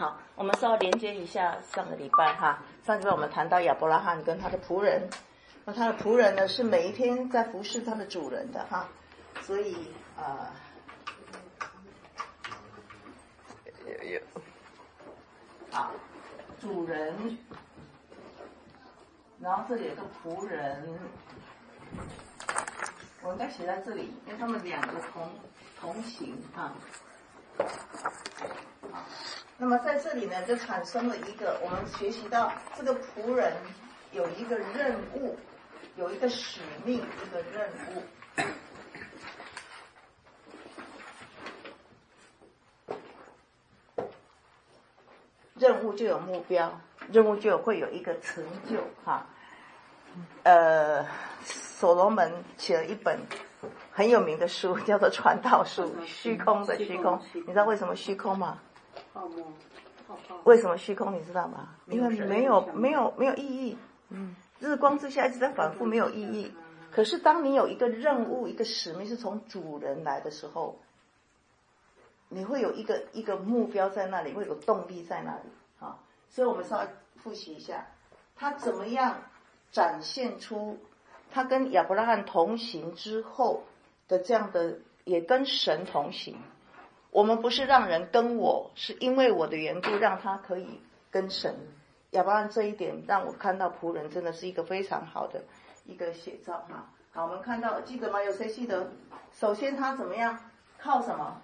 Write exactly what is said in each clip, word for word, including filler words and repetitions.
好，我们稍微连接一下上个礼拜哈，上个礼拜我们谈到亚伯拉罕跟他的仆人，那他的仆人呢是每一天在服侍他的主人的哈，所以啊，有有，好，主人，然后这里有个仆人，我应该写在这里，因为他们两个同同行哈。好，那么在这里呢，就产生了一个，我们学习到这个仆人有一个任务，有一个使命，一个任务。任务就有目标，任务就有会有一个成就哈。呃，所罗门写了一本很有名的书，叫做《传道书》，虚空的虚空。你知道为什么虚空吗？ 泡沫，泡泡。 为什么虚空？你知道吗？因为没有没有没有意义。嗯，日光之下一直在反复，没有意义。可是当你有一个任务、一个使命是从主人来的时候，你会有一个一个目标在那里，会有动力在那里啊。所以我们稍微复习一下，他怎么样展现出他跟亚伯拉罕同行之后的这样的，也跟神同行。我们不是让人跟我，是因为我的缘故让他可以跟神。亚伯拉罕这一点让我看到仆人真的是一个非常好的一个写照哈。好，我们看到记得吗？有谁记得？首先他怎么样？靠什么？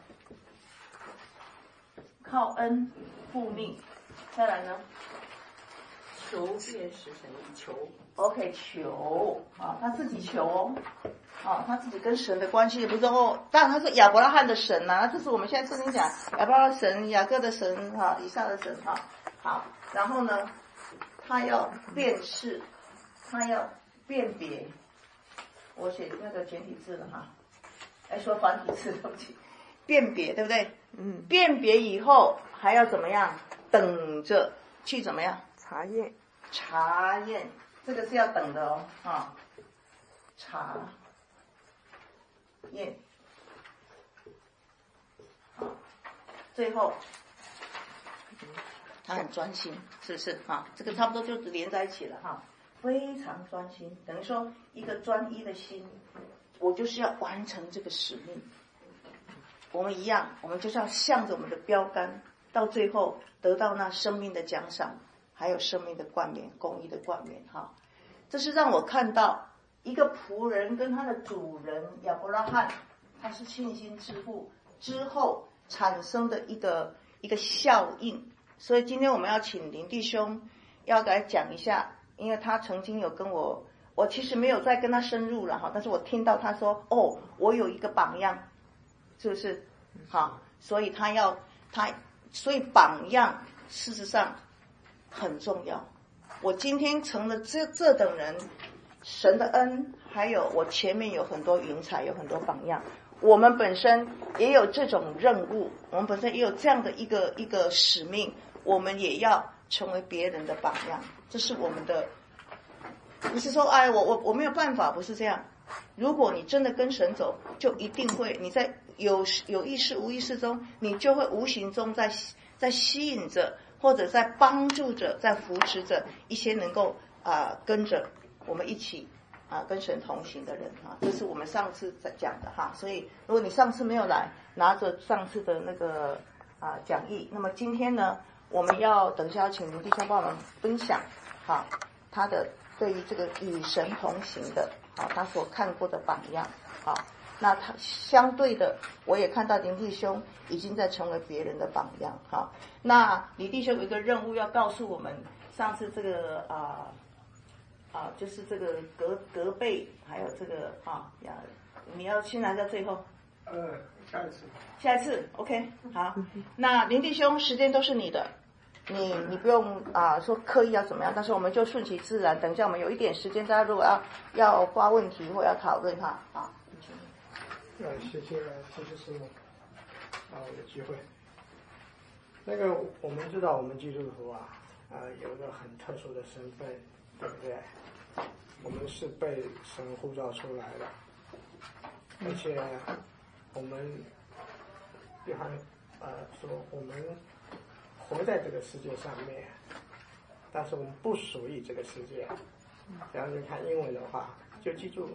靠恩复命。再来呢？ 求便使神以求。 OK， 求啊，他自己求哦，啊，他自己跟神的关系也不是哦。当然他是亚伯拉罕的神呐、啊，这是我们现在圣经讲亚伯拉罕神、雅各的神哈、啊，以撒的神哈、啊。好，然后呢，他要辨识，他要辨别。我写那个简体字了哈，哎，说繁体字对不起，辨别对不对？嗯。辨别以后还要怎么样？等着去怎么样？ 查验。 查验。这个是要等的哦，啊，查验，好，最后他很专心，是不是啊？这个差不多就连在一起了哈，非常专心，等于说一个专一的心，我就是要完成这个使命。我们一样，我们就是要向着我们的标杆，到最后得到那生命的奖赏。还有生命的冠冕，公义的冠冕哈，这是让我看到一个仆人跟他的主人亚伯拉罕，他是信心之父之后产生的一个一个效应。所以今天我们要请林弟兄要来讲一下，因为他曾经有跟我，我其实没有再跟他深入了哈，但是我听到他说，哦，我有一个榜样，是不是？好，所以他要他，所以榜样事实上很重要。我今天成了这这等人，神的恩，还有我前面有很多云彩，有很多榜样。我们本身也有这种任务，我们本身也有这样的一个一个使命，我们也要成为别人的榜样。这是我们的，不是说哎我我我没有办法，不是这样。如果你真的跟神走，就一定会你在有有意识无意识中，你就会无形中在在吸引着。或者在帮助着，在扶持着一些能够啊、呃、跟着我们一起啊、呃、跟神同行的人啊，这是我们上次在讲的哈。所以如果你上次没有来，拿着上次的那个啊、呃、讲义，那么今天呢，我们要等一下要请林弟兄帮我们分享哈他的对于这个与神同行的啊他所看过的榜样啊。那他相对的，我也看到林弟兄已经在成为别人的榜样哈。那李弟兄有一个任务要告诉我们，上次这个啊啊，就是这个隔隔辈，还有这个啊呀，你要先来到最后。 呃，下一次。 下一次 ，OK， 好。那林弟兄，时间都是你的，你你不用啊说刻意要怎么样，但是我们就顺其自然。等一下我们有一点时间，大家如果要要发问题或要讨论哈，好。 呃，谢谢谢谢师母，啊，有机会。那个我们知道，我们基督徒啊，啊、呃，有一个很特殊的身份，对不对？我们是被神呼召出来的，而且我们约翰呃说，我们活在这个世界上面，但是我们不属于这个世界。然后你看英文的话，就记住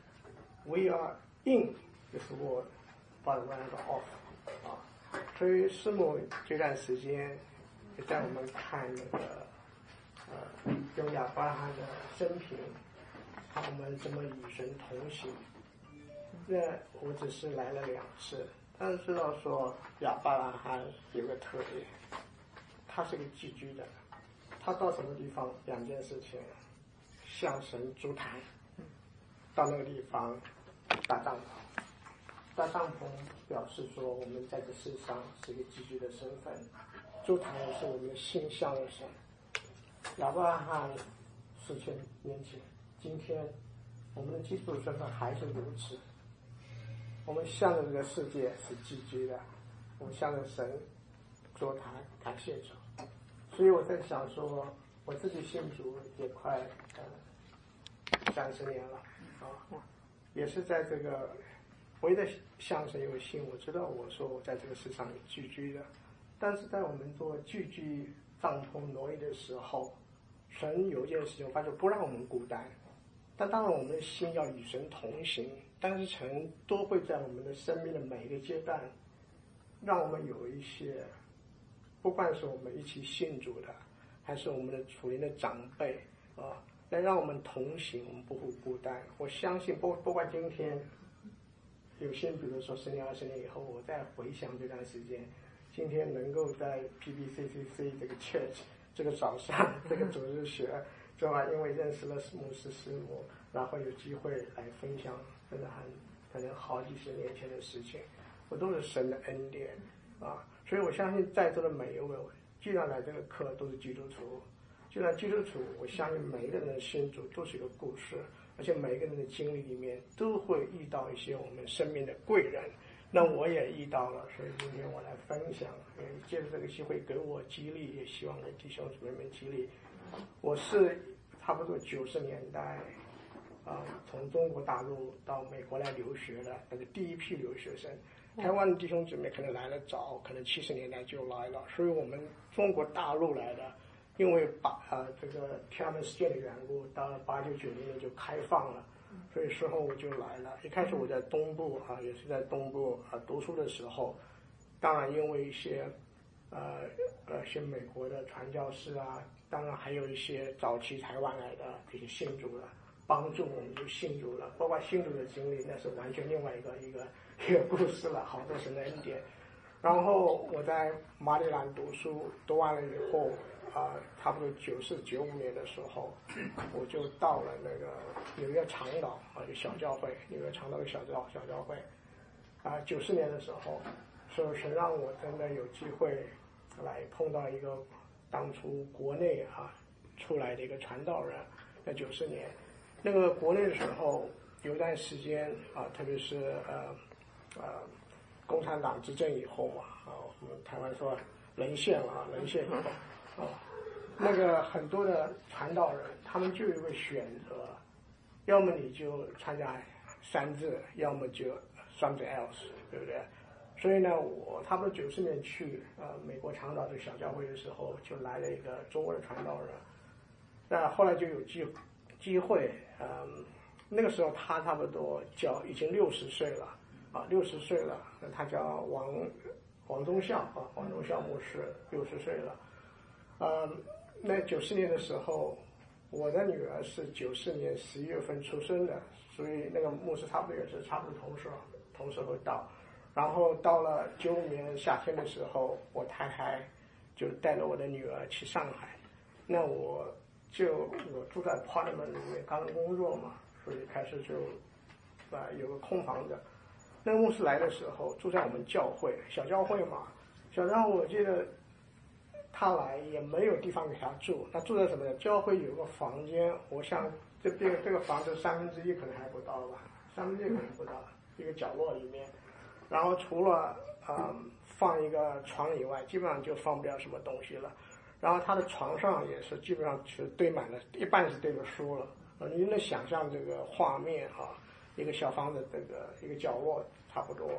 ，We are in this world, but we are not of 啊。所以师母这段时间也在我们看那个呃用亚伯拉罕的生平，看我们怎么与神同行。那我只是来了两次，但是知道说亚伯拉罕有个特点，他是个寄居的，他到什么地方两件事情。向神烛台，到那个地方搭帐篷，搭帐篷表示说我们在这世上是一个寄居的身份，烛台是我们的心向着神。亚伯拉罕四千年前，今天我们的基督身份还是如此，我们向着这个世界是寄居的，我们向着神烛台感谢主。所以我在想说，我自己信主也快呃三十年了啊，也是在这个唯的向神有信，我知道我说我在这个世上有寄居的，但是在我们做寄居帐篷挪移的时候，神有一件事情发现不让我们孤单，但当然我们的心要与神同行，但是神都会在我们的生命的每一个阶段，让我们有一些，不管是我们一起信主的，还是我们的属灵的长辈啊，来让我们同行，我们不会孤单。我相信不不管今天有些比如说十年二十年以后，我再回想这段时间，今天能够在 P B C C C 这个 church 这个早上这个主日学，是吧？因为认识了牧师师母，然后有机会来分享，真的很可能好几十年前的事情，我都是神的恩典啊！所以我相信在座的每一位，既然来这个课都是基督徒，既然基督徒，我相信每一个人的信主都是一个故事，而且每一个人的经历里面都会遇到一些我们生命的贵人。那我也遇到了，所以今天我来分享，也借着这个机会给我激励，也希望给弟兄姊妹们激励。我是差不多九十年代啊、呃，从中国大陆到美国来留学的那个第一批留学生。台湾的弟兄姊妹可能来得早，可能七十年代就来了，所以我们中国大陆来的，因为八啊、呃、这个天安门事件的缘故，到了八九九零年就开放了。所以时候我就来了。一开始我在东部啊，也是在东部啊读书的时候，当然因为一些呃呃些美国的传教士啊，当然还有一些早期台湾来的这些信主了，帮助我们就信主了。包括信主的经历，那是完全另外一个一个一个故事了，好多神的恩典。然后我在马里兰读书，读完了以后。啊、呃，差不多九四九五年的时候，我就到了那个纽约长岛啊，有小教会，纽约长岛的小教小教会。啊、呃，九四年的时候，所以神让我真的有机会来碰到一个当初国内啊出来的一个传道人。在九四年，那个国内的时候有一段时间啊，特别是呃呃共产党执政以后嘛，啊，我们台湾说沦陷了啊，沦陷以后。哦，那个很多的传道人，他们就有一个选择，要么你就参加三字，要么就 something else， 对不对？所以呢，我差不多九四年去呃美国长岛这个小教会的时候，就来了一个中国的传道人，那后来就有机机会，嗯，那个时候他差不多叫已经六十岁了啊，六十岁了，他叫王王忠孝啊，王忠孝牧师，六十岁了。呃，那九四年的时候，我的女儿是九四年十一月份出生的，所以那个牧师差不多也是差不多同时同时会到。然后到了九五年夏天的时候，我太太就带了我的女儿去上海。那我就我住在 Parliament 里面刚工作嘛，所以开始就啊、呃、有个空房子。那个牧师来的时候住在我们教会小教会嘛，小教会我记得。他来也没有地方给他住，他住在什么呢？教会有个房间，我想这边这个房子三分之一可能还不到吧，三分之一可能不到，一个角落里面，然后除了嗯放一个床以外，基本上就放不了什么东西了。然后他的床上也是基本上是堆满了，一半是堆着书了。呃，你能想象这个画面啊，一个小房子这个一个角落差不多。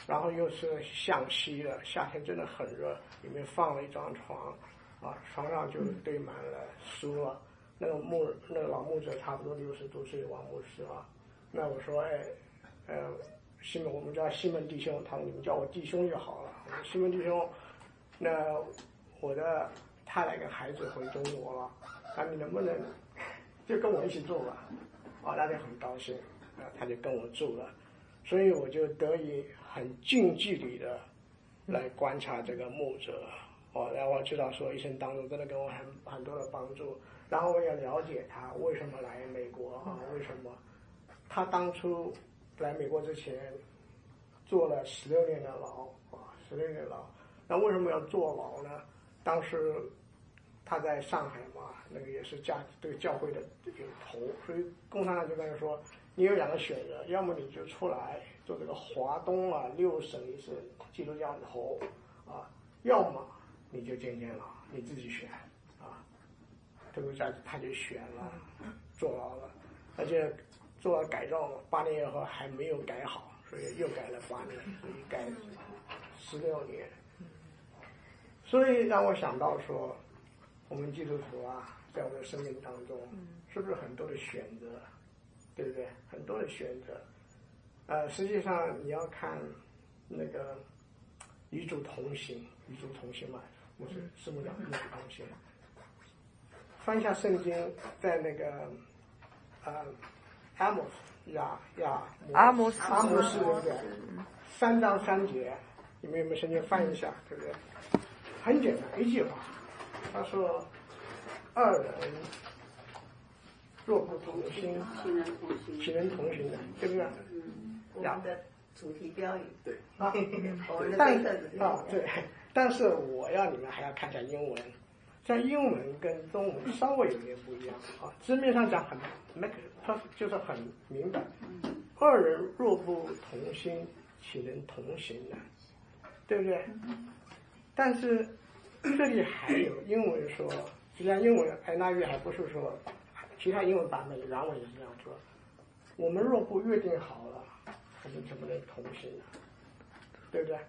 然后又是向西的，夏天真的很热，里面放了一张床，啊，床上就堆满了书了。那个牧那个老牧者差不多六十多岁，王牧师啊。那我说，哎，呃，西门，我们叫西门弟兄，他说你们叫我弟兄就好了。我说西门弟兄，那我的太太跟孩子回中国了，那你能不能就跟我一起住吧？啊，他就很高兴，啊，他就跟我住了，所以我就得以很近距离的来观察这个牧者，哦，然后我知道说一生当中真的给我很很多的帮助，然后我也了解他为什么来美国啊，为什么他当初来美国之前坐了十六年的牢啊，十六年牢，那为什么要坐牢呢？当时他在上海嘛，那个也是教这个教会的有头，所以共产党就跟他说，你有两个选择，要么你就出来做这个华东啊六省一市基督教头啊，要么你就进监牢，你自己选啊。这个家他就选了，坐牢了，而且做了改造了，八年以后还没有改好，所以又改了八年，所以改十六年。所以让我想到说，我们基督徒啊，在我们的生命当中，是不是很多的选择，对不对？很多的选择。呃，实际上你要看那个与主同行，与主同行嘛，我是师母讲与主同行。翻一下圣经，在那个呃阿摩斯亚亚阿摩斯阿摩斯对不对？三章三节，你们有没有圣经翻一下，对不对？很简单一句话，他说：“二人若不同心， 岂能同行？ 岂能同行呢？对不对？” 嗯， 我们的主题标语， 对啊，我们的但对策啊对，但是我要你们还要看一下英文，像英文跟中文稍微有点不一样啊。字面上讲很 make 它就是很明白，二人若不同心，岂能同行呢？对不对？但是这里还有英文说，实际上英文 N I V 还不是说，其他英文版本原文也是这样说，我们若不约定好了，我们怎么能同行呢？对不对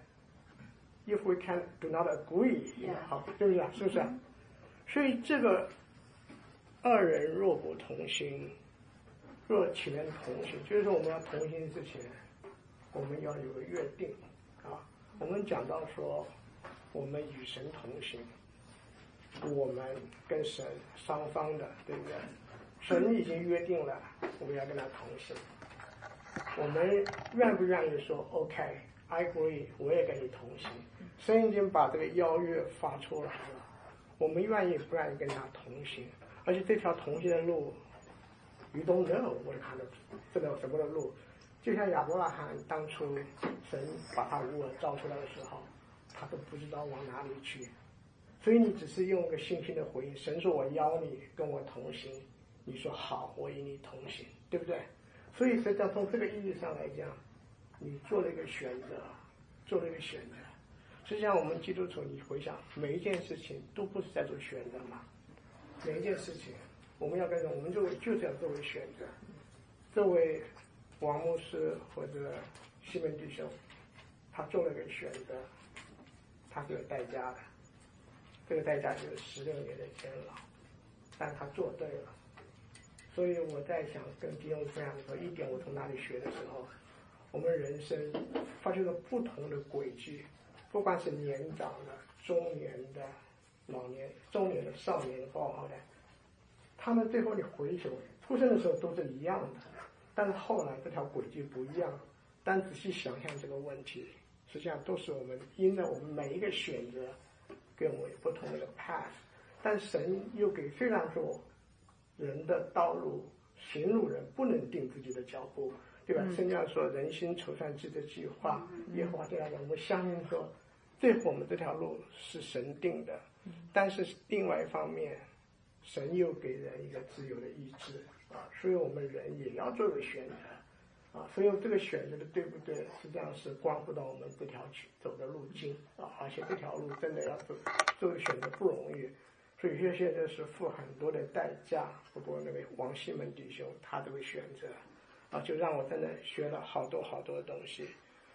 ？If we can do not agree， 好，对不对？是不是？所以这个二人若不同心，若岂能同行？就是说我们要同行之前，我们要有个约定啊。我们讲到说，我们与神同行，我们跟神双方的，对不对？神已经约定了，我们要跟他同行。我们愿不愿意说 OK，I agree， 我也跟你同行？神已经把这个邀约发出来了，我们愿意不愿意跟他同行？而且这条同行的路 ，you don't know what kind of 这个什么的路，就像亚伯拉罕当初神把他无耳造出来的时候，他都不知道往哪里去，所以你只是用一个信心的回应。神说我邀你跟我同行，你说好，我与你同行，对不对？所以实际上从这个意义上来讲，你做了一个选择，做了一个选择。实际上我们基督徒，你回想每一件事情都不是在做选择嘛，每一件事情我们要跟着，我们就就是要作为选择。这位王牧师或者西门弟兄，他做了一个选择，他是有代价的，这个代价就是十六年的监牢，但他做对了。所以我在想跟弟兄分享的时候，一点我从哪里学的时候，我们人生发现了不同的轨迹，不管是年长的、中年的、老年、中年的、少年的、包括的，他们最后你回首出生的时候都是一样的，但是后来这条轨迹不一样。但仔细想想这个问题，实际上都是我们因着我们每一个选择，给我们有不同的 path， 但神又给虽然说人的道路行路人不能定自己的脚步，对吧？圣经上说人心筹算自己的计划，耶和华这样的，我们相信说最后我们这条路是神定的，但是另外一方面神又给人一个自由的意志啊，所以我们人也要做个选择啊，所以这个选择的对不对，实际上是关乎到我们这条走的路径啊，而且这条路真的要走，这个选择不容易。所以有些现在是付很多的代价，不过那位王西门弟兄他这个选择啊，就让我真的学了好多好多的东西。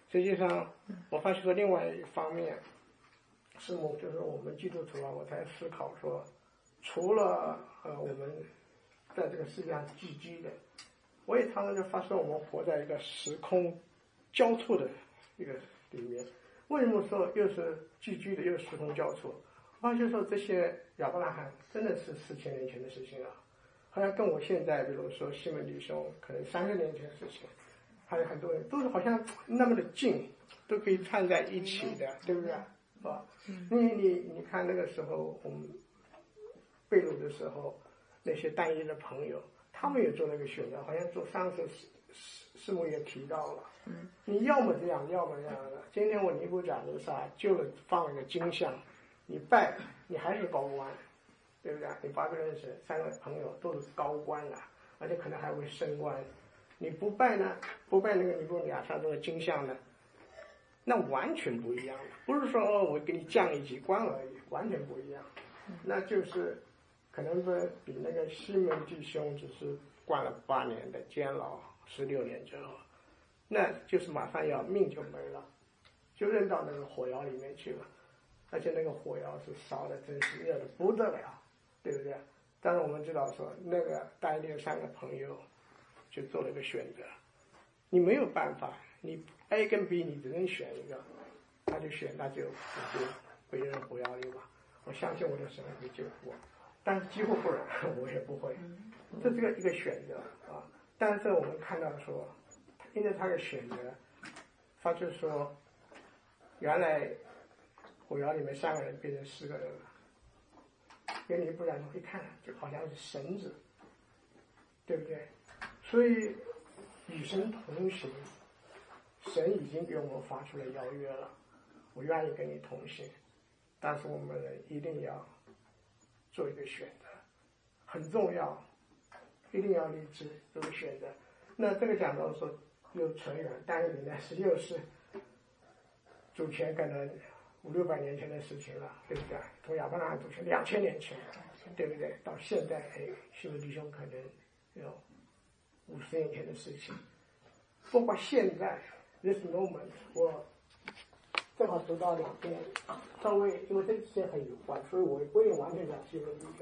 实际上，我发现说另外一方面，是我就是我们基督徒啊，我在思考说，除了呃我们在这个世界上寄居的，我也常常就发现我们活在一个时空交错的一个里面。为什么说又是寄居的，又是时空交错？我发现说这些亚伯拉罕真的是四千年前的事情了，好像跟我现在，比如说西门弟兄，可能三十年前的事情。还有很多人都是好像那么的近，都可以串在一起的，对不对？啊，你你你看那个时候我们被掳的时候，那些单一的朋友，他们也做了一个选择，好像做上次师母也提到了，你要么这样，要么这样的。今天我尼布甲尼撒就了放了个金像，你拜你还是高官，对不对？你八个人是三个朋友都是高官啊，而且可能还会升官。你不拜呢？不拜那个尼布甲尼撒这个金像呢？那完全不一样，不是说哦我给你降一级官而已，完全不一样。那就是可能说比那个西门弟兄只是关了八年的监牢，十六年之后，那就是马上要命就没了，就扔到那个火窑里面去了，而且那个火窑是烧的真是热的不得了，对不对？但是我们知道说那个带领三个朋友就做了一个选择，你没有办法，你 A 跟 B 你只能选一个，他就选，那就就被扔火窑里嘛。我相信我的神会救我，但是几乎不然，我也不会。这是个一个选择啊。但是我们看到说，因为他的选择，他就说，原来火窑里面三个人变成四个人了。因为你不然会看，就好像是绳子，对不对？所以与神同行，神已经给我们发出了邀约了，我愿意跟你同行，但是我们一定要做一个选择，很重要，一定要立志做个选择。那这个讲到说又扯远，但是呢是又是主前可能五六百年前的事情了，对不对？从亚伯拉罕主前两千年前，对不对？到现在，哎，西门弟兄可能有五十年前的事情。包括现在 this moment， 我正好读到两篇，稍微因为这之前很有关，所以我也不用完全讲西门弟兄。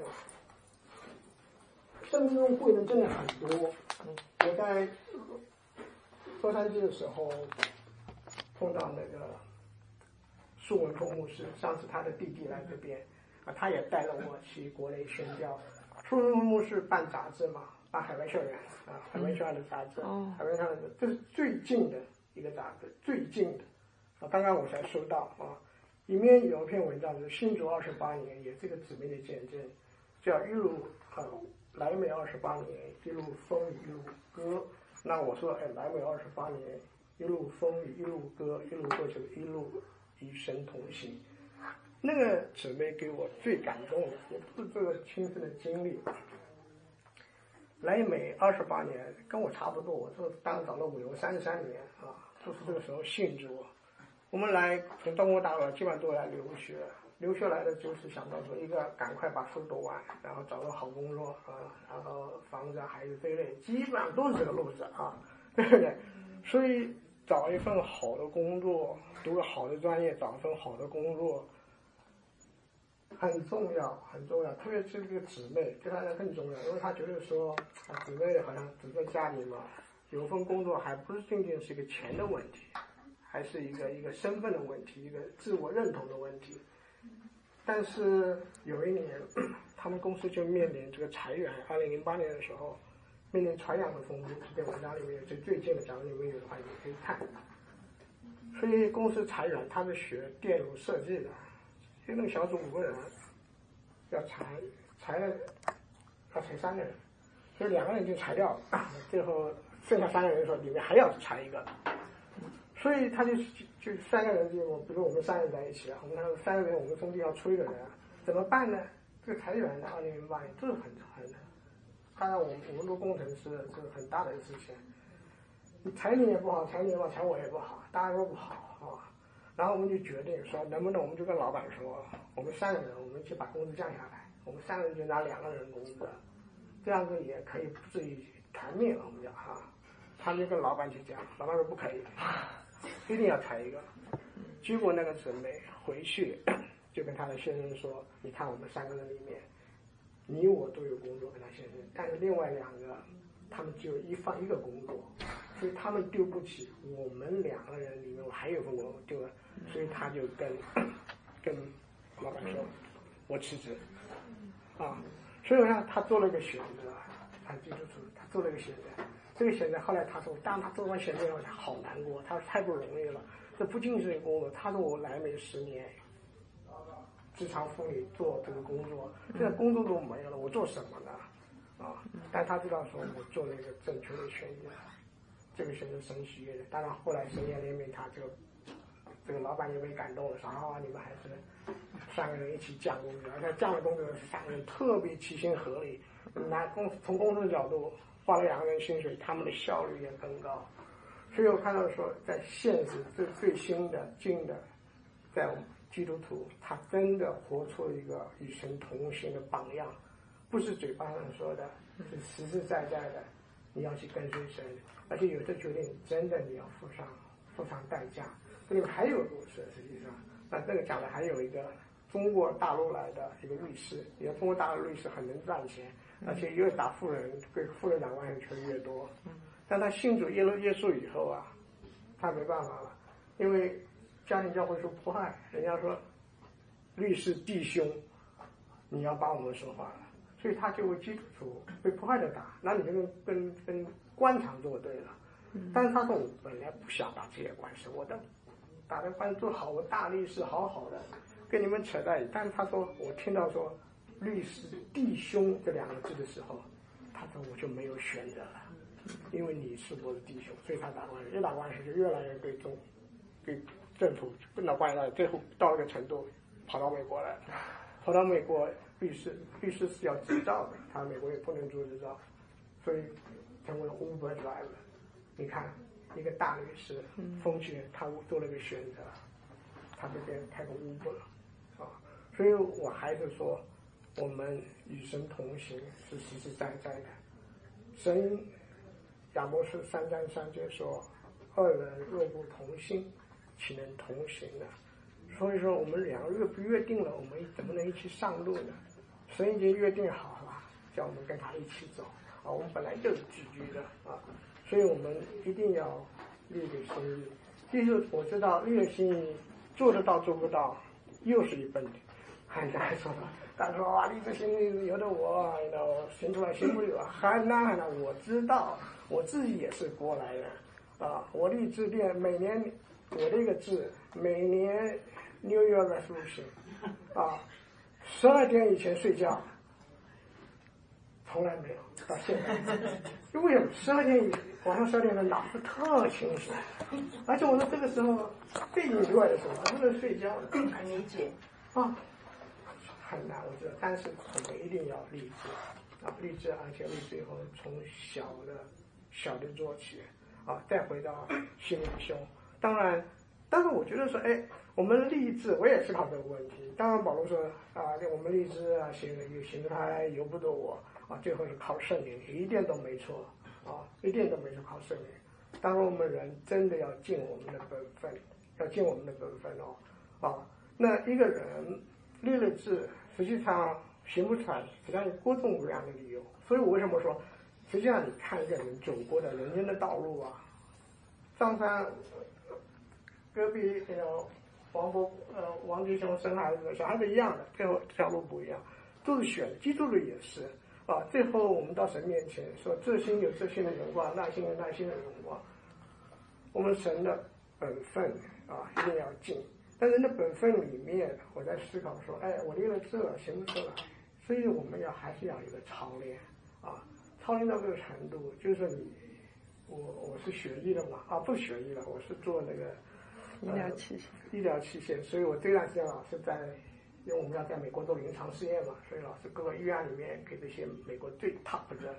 生命中贵人真的很多。我在洛杉矶的时候碰到那个苏文峰牧师，上次他的弟弟来这边啊，他也带了我去国内宣教。苏文峰牧师办杂志嘛，办海外校园啊，海外校园的杂志，嗯、海外校园的这是最近的一个杂志，最近的啊，刚刚我才收到啊，里面有一篇文章是新竹二十八年，也是个姊妹的见证，叫一路啊来美二十八年，一路风雨一路歌。那我说，哎，来美二十八年，一路风雨一路歌，一路过去，一路与神同行。那个姊妹给我最感动的，也不是这个亲身的经历。来美二十八年，跟我差不多，我这当长老委我三十三年啊，都是这个时候信主。我们来从中国大陆基本上都来留学，留学来的就是想到说，一个赶快把书读完，然后找到好工作啊，然后房子、孩子这一类，基本上都是这个路子啊，对不对？所以找一份好的工作，读个好的专业，找一份好的工作。很重要，很重要，特别是这个姊妹对他更重要，因为他觉得说，啊，姊妹好像只在家里嘛，有份工作还不是仅仅是一个钱的问题，还是一个一个身份的问题，一个自我认同的问题。但是有一年，他们公司就面临这个裁员，二零零八年的时候，面临裁员的风波，这篇文章里面最最近的讲里面有的话也可以看。所以公司裁员，他是学电路设计的。就那个小组五个人，要裁裁了，要裁三个人，所以两个人就裁掉了。最后剩下三个人说里面还要裁一个，所以他就就三个人就比如我们三个人在一起啊，我们他三个人我们中间要出一个人，怎么办呢？这个裁员的二零零八年这是很很，当然我们我们做工程师这是很大的事情，你裁你也不好，裁你也不好，裁我也不好，大家都不好啊。然后我们就决定说，能不能我们就跟老板说，我们三个人，我们去把工资降下来，我们三个人就拿两个人工资，这样子也可以不至于团灭了。我们讲哈，他们就跟老板去讲，老板说不可以， 一定要裁一个。结果那个姊妹回去就跟她的先生说：“你看我们三个人里面，你我都有工作跟他先生，但是另外两个他们只有一方一个工作，所以他们丢不起。我们两个人里面我还有份工作丢了，所以他就跟跟老板说，我辞职啊。所以呢，他做了一个选择，他基督徒，他做了一个选择。这个选择后来他说，当他做完选择以后，他好难过，他说太不容易了。这不仅是工作，他说我来美十年。”职场妇女做这个工作，现在工作都没有了，我做什么呢？啊！但他知道说我做了一个正确的选择，这个选择神喜悦的。当然后来神也怜悯他，这个这个老板也被感动了，说啊，你们还是三个人一起降工资，而且降的工资是三个人特别齐心合力，拿公从公司的角度花了两个人薪水，他们的效率也更高。所以我看到说，在现实最最新的近的，在我们。基督徒他真的活出一个与神同行的榜样，不是嘴巴上说的，是实实在在的，你要去跟随神，而且有的决定真的你要付上付上代价。这里面还有个故事，实际上，那这个讲的还有一个中国大陆来的一个律师，你看中国大陆律师很能赚钱，而且越打富人给富人两万人权越多，但他信主耶稣耶稣以后啊，他没办法了，因为家庭教会受迫害，人家说律师弟兄，你要帮我们说话了，所以他就为基督徒被迫害的打，那你就跟跟跟官场作对了。但是他说我本来不想打这些官司，我的打的官司做好，我大律师好好的跟你们扯在一起。但是他说我听到说律师弟兄这两个字的时候，他说我就没有选择了，因为你是我的弟兄，所以他打官司，越打官司就越来越对中对。政府跟到关系到最后到一个程度，跑到美国来了。跑到美国，律师律师是要执照的，他美国也不能做执照，所以成为了 Uber driver。你看，一个大律师，风险他做了一个选择，他这边开个 Uber 啊。所以我还是说，我们与神同行是实实在在的。神亚摩斯三章三节说：“二人若不同心，岂能同行呢？”所以说我们两个约不约定了，我们怎么能一起上路呢？神已经约定好了，叫我们跟他一起走啊。我们本来就是寄居的啊，所以我们一定要立个心意。其实我知道立了心意，做得到做不到，又是一本很难说的。他说啊，立这心意由得我，行出来行不了，很难很难。我知道，我自己也是过来的啊。我立志愿每年。我这个字每年六月的书写啊，十二点以前睡觉，从来没有到现在。为什么？十二点以晚上十二点的脑子特清醒，而且我说这个时候背景之外的时候，不能睡觉的， 很理解啊，很难我知道，但是我们一定要立志啊，立志，而且立志以后从小的小的做起啊，再回到心理胸。当然，但是我觉得说，哎，我们立志，我也思考这个问题。当然，保罗说啊，我们立志啊，行有行得他由不得我啊，最后是靠圣灵，一点都没错啊，一点都没错，靠圣灵。当然，我们人真的要尽我们的本分，要尽我们的本分哦啊。那一个人立了志，实际上行不出来，实际上有各种各样的理由。所以我为什么说，实际上你看一个人走过的人生的道路啊，上山。隔壁那个王伯呃王吉雄生孩子，小孩子一样的，最后这条路不一样，都是选，基督徒也是啊。最后我们到神面前说，这心有这心的荣光，那心有那心的荣光。我们神的本分啊，一定要尽。但人的本分里面，我在思考说，哎，我立了志了，行不出来，所以我们要还是要有一个操练啊，操练到这个程度，就是你，我我是学医的嘛，啊，不学医了，我是做那个。 医疗器械， 医疗器械，所以我这段时间老是在，因为我们要在美国做临床试验嘛，所以老是各个医院里面给这些美国最 top 的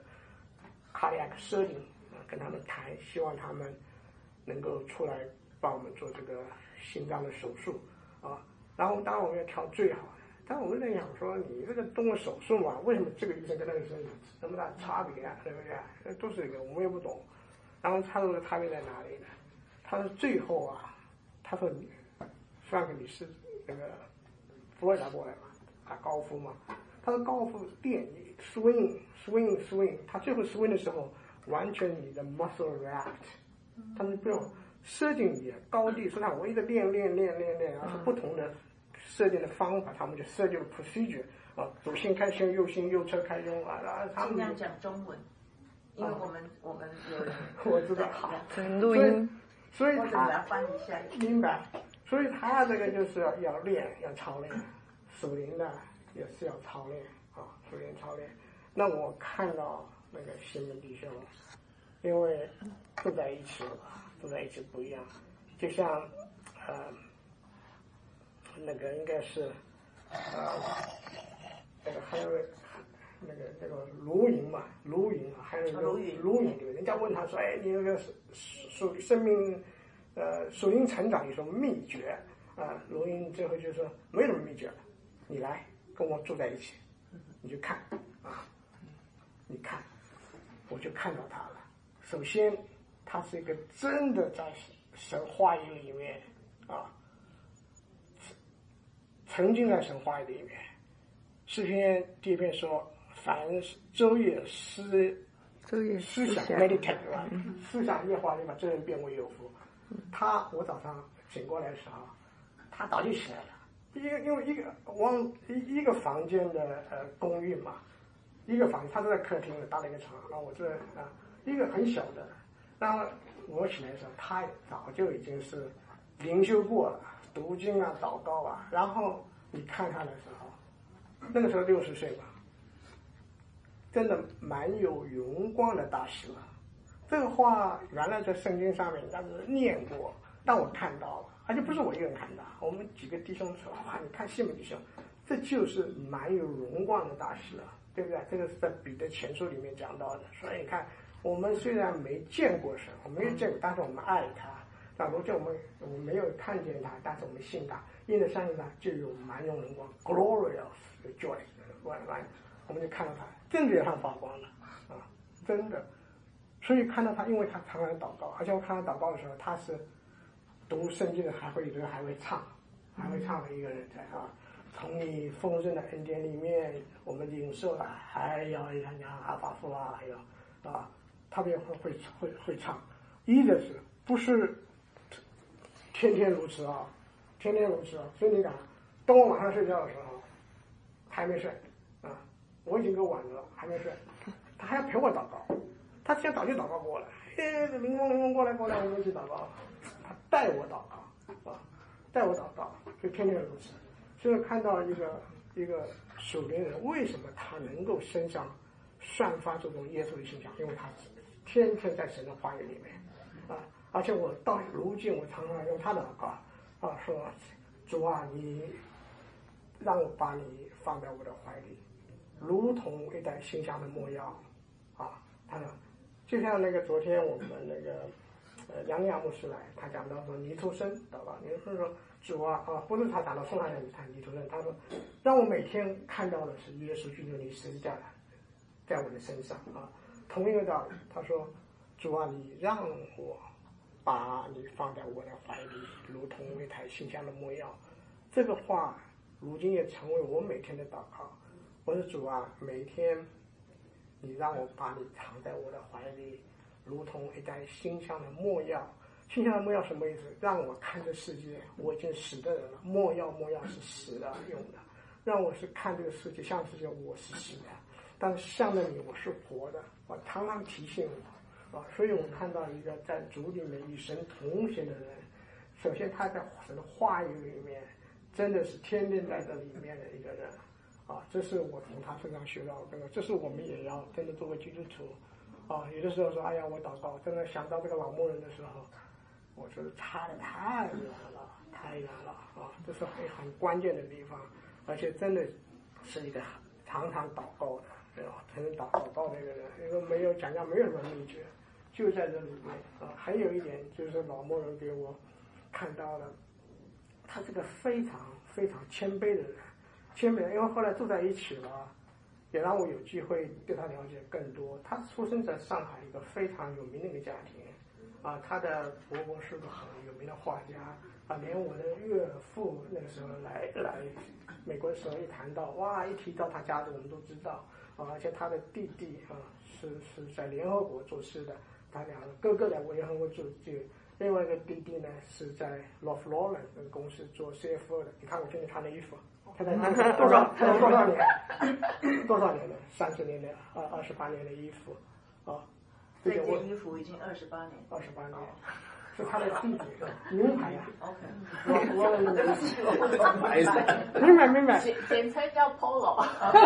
cardiac surgeon 啊跟他们谈，希望他们能够出来帮我们做这个心脏的手术啊。然后当然我们要挑最好的，但我们在想说，你这个动了手术嘛，为什么这个医生跟那个医生有这么大差别啊？对不对？都是一个我们也不懂。然后他说的差别在哪里呢？ 他是最后啊，他说你，弗兰克你是那个弗洛伊德过来嘛，打高尔夫嘛，他说高尔夫电 swing swing swing， 他最后 swing 的时候，完全你的 muscle react， 他们不用设定你的高低，所以我一直练练练练练，然后不同的设定的方法，他们就设计了 procedure 啊，左心开胸，右心右侧开胸啊，然后他们尽量讲中文，因为我们、啊、我们有人我知道好， 录音， 所以或者他来翻一下， 明白，所以他这个就是要要练，要操练，属灵的也是要操练啊，属灵操练。那我看到那个新门弟兄，因为住在一起了，住在一起不一样，就像呃那个应该是呃那个还有那个那个卢营嘛，卢营啊，还有那个卢营，人家问他说，哎，你那个属生命呃属灵成长有什么秘诀啊？卢营最后就说没什么秘诀，你来跟我住在一起，你就看啊，你看，我就看到他了。首先，他是一个真的在神话语里面啊，曾经在神话语里面。诗篇第一篇说，凡昼夜思昼夜思想 meditate 对吧？思想耶和华，你把这人变为有福。他，我早上醒过来的时候，他早就起来了。一个因为一个往一一个房间的呃公寓嘛，一个房他是在客厅的搭了一个床，然后我这啊一个很小的，然后我起来的时候，他早就已经是灵修过了，读经啊、祷告啊，然后你看他的时候，那个时候六十岁吧，真的蛮有荣光的大师了。这个话原来在圣经上面但是念过，但我看到了，而且不是我一个人看到，我们几个弟兄说，哇，你看西门弟兄，这就是蛮有荣光的大师啊，对不对？这个是在彼得前书里面讲到的。所以你看，我们虽然没见过神，我们没有见过，但是我们爱他。那如今我们我们没有看见他，但是我们信他，因着相信他，就有蛮有荣光 ，glorious joy， 我们就看到他，真的脸上发光了啊，真的。所以看到他，因为他常常祷告，而且我看他祷告的时候，他是读圣经的，还会有的还会唱，还会唱的一个人在啊。从你丰盛的恩典里面，我们领受了，还要讲讲阿法父啊，还有啊，他们也会会会会唱，一的是不是天天如此啊，天天如此啊。所以你看，当我晚上睡觉的时候，还没睡啊，我已经够晚了，还没睡，他还要陪我祷告。他先早就祷告过了，哎，灵光灵光过来过来，我们一起祷告。他带我祷告啊，带我祷告，就天天如此。所以看到一个一个属灵人，为什么他能够身上散发这种耶稣的形象？因为他天天在神的话语里面啊，而且我到如今我常常用他的祷告啊，说主啊，你让我把你放在我的怀里，如同一袋馨香的没药啊，他说。就像那个昨天我们那个呃杨亚牧师来，他讲到说尼图生祷告，尼图生说主啊啊，不是他讲到宋海洋他尼图生，他说让我每天看到的是耶稣基督你十字架在我的身上啊。同一个道理，他说主啊，你让我把你放在我的怀里，如同一台馨香的没药。这个话如今也成为我每天的祷告。我说主啊，每天。你让我把你藏在我的怀里，如同一袋馨香的没药。馨香的没药什么意思？让我看这世界，我已经死的人了。没药，没药是死的用的，让我是看这个世界，像世界我是死的，但是向着你我是活的。我常常提醒我啊，所以我看到一个在主里面与神同行的人，首先他在神的话语里面，真的是天天在这里面的一个人。啊，这是我从他身上学到的，这是我们也要真的作为基督徒，啊，有的时候说，哎呀，我祷告，真的想到这个老牧人的时候，我觉得差得太远了，太远了啊，这是很很关键的地方，而且真的是一个常常祷告的，对吧？常常祷祷告的一个人，因为没有讲讲没有什么秘诀，就在这里面啊。还有一点就是老牧人给我看到了，他是个非常非常谦卑的人。谦卑，因为后来住在一起了，也让我有机会对他了解更多。他出生在上海一个非常有名的一个家庭， 啊，他的伯伯是个很有名的画家啊，连我的岳父那个时候来来美国的时候一谈到哇，一提到他家族我们都知道啊，而且他的弟弟啊是是在联合国做事的，他两个哥哥在联合国做就另外一个弟弟呢是在 Ralph Lauren 那个公司做 C F O 的，你看我今天穿的衣服，他在多少多少年多少年了？三十年的二二十八年的衣服啊。 这件衣服已经二十八年， 二十八年，是他的弟弟，名牌呀。 OK， 我我明白，明白明白。 简简称叫 Polo。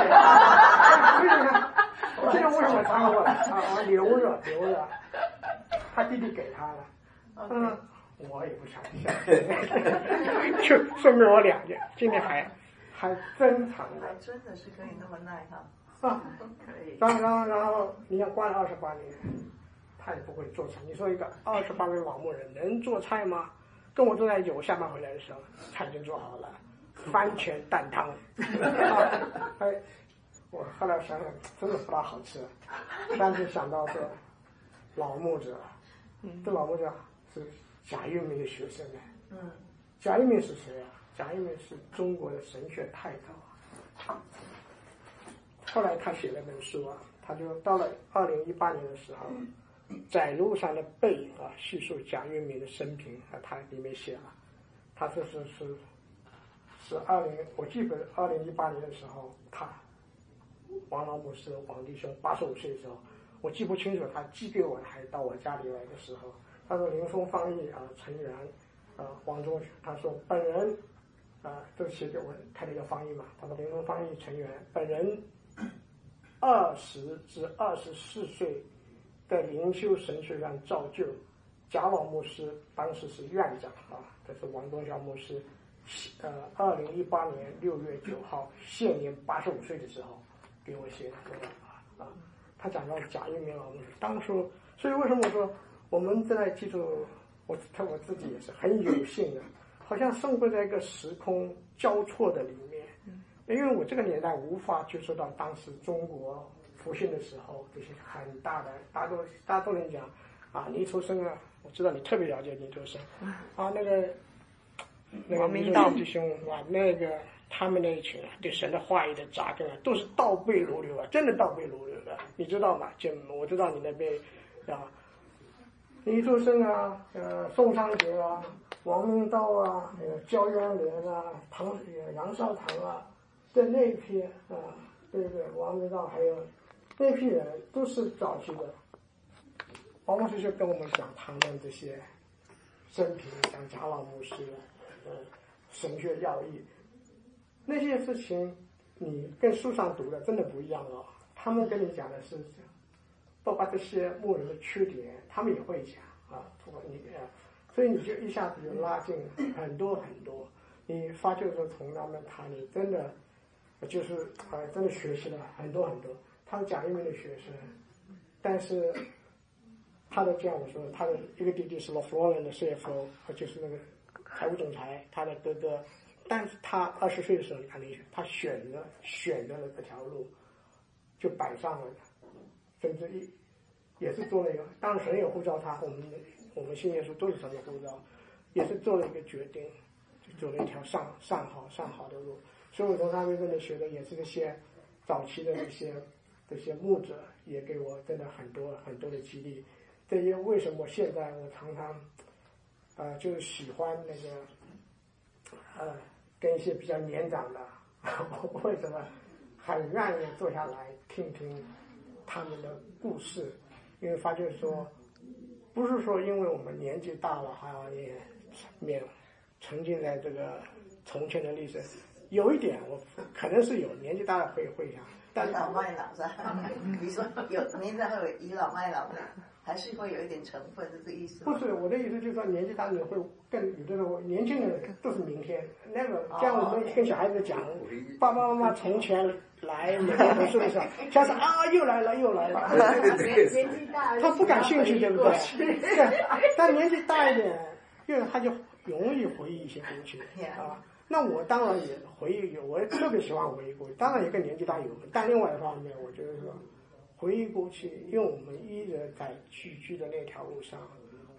我记得为什么穿过来啊？留着留着，他弟弟给他了。嗯，我也不想想，就说明我两件，今天还还珍藏的。 还真的是可以那么耐哈。 啊， 可以。 然后然后然后，你要关了二十八年，他也不会做菜。你说一个二十八岁老牧人能做菜吗？跟我坐在一起，我下班回来的时候，菜已经做好了，番茄蛋汤。啊、哎，我后来想想，真的不大好吃。但是想到说，老牧者，这老牧者是贾玉明的学生呢。嗯。贾玉明是谁啊？贾玉明是中国的神学泰斗啊。后来他写了本书啊，他就到了二零一八年的时候，在路上的背啊，叙述贾玉明的生平啊，他里面写了，他说是是是二零，我记得二零一八年的时候，他王老牧师王弟兄八十五岁的时候，我记不清楚他寄给我还到我家里来的时候，他说林峰翻译啊，陈元啊，王中，他说本人啊，这写给我看了一个翻译嘛，他说林峰翻译陈元本人。二十至二十四岁在灵修神学上造就，贾老牧师当时是院长啊，这是王东孝牧师，呃，二零一八年六月九号，现年八十五岁的时候给我写的这个啊啊，他讲到贾玉明老牧师，当初，所以为什么我说我们在记住，我他我自己也是很有幸的，好像生活在一个时空交错的里面。因为我这个年代无法接触到当时中国复兴的时候这些很大的，大家都大家都能讲啊，倪柝声啊，我知道你特别了解倪柝声啊，那个那个倪柝弟兄啊，那个他们那一群啊，对神的话语的扎根啊，都是倒背如流啊，真的倒背如流的，你知道吗？就我知道你那边啊，倪柝声啊，呃，宋昌杰啊，王明道啊，还有焦元连啊，唐杨少堂啊。在那一批啊，对对，王明道还有那批人都是早期的。王牧师就跟我们讲他们这些生平，讲贾老牧师的呃神学要义，那些事情你跟书上读的真的不一样哦。他们跟你讲的是，包括这些牧人的缺点，他们也会讲啊，你啊，所以你就一下子就拉近很多很多。你发觉说从他们谈，你真的。就是啊、呃，真的学习了很多很多。他是贾玉明的学生，但是他的这样我说，他的一个弟弟是 Ralph Lauren 的 C F O， 就是那个财务总裁，他的哥哥。但是他二十岁的时候，你看那他选择选择了这条路，就摆上了，甚至一也是做了一个，当然神也呼召他，我们我们信耶稣都是神的呼召，也是做了一个决定，就走了一条上上好上好的路。所以我从他们这里学的也是这些早期的这些这些牧者，也给我真的很多很多的激励。这也为什么现在我常常呃就是喜欢那个呃跟一些比较年长的，为什么很愿意坐下来听听他们的故事？因为发觉说，不是说因为我们年纪大了，还要也面沉浸在这个从前的历史。有一点，我可能是有年纪大了会会想，但倚老卖老是吧？你说有年纪大会有倚老卖老的，还是会有一点成分，是这意思吗？ 不是，我的意思就是说，年纪大了会更有的时候，年轻人都是明天。那个像我们跟小孩子讲，爸爸妈妈从前来美国读书的时候，下次啊又来了又来了， 年纪大他不感兴趣，对不对？对，但年纪大一点，因为他就容易回忆一些东西啊。那我当然也回忆有，我也特别喜欢回忆过去，当然也跟年纪大有关。但另外一方面，我觉得说回忆过去，因为我们依着在聚居的那条路上，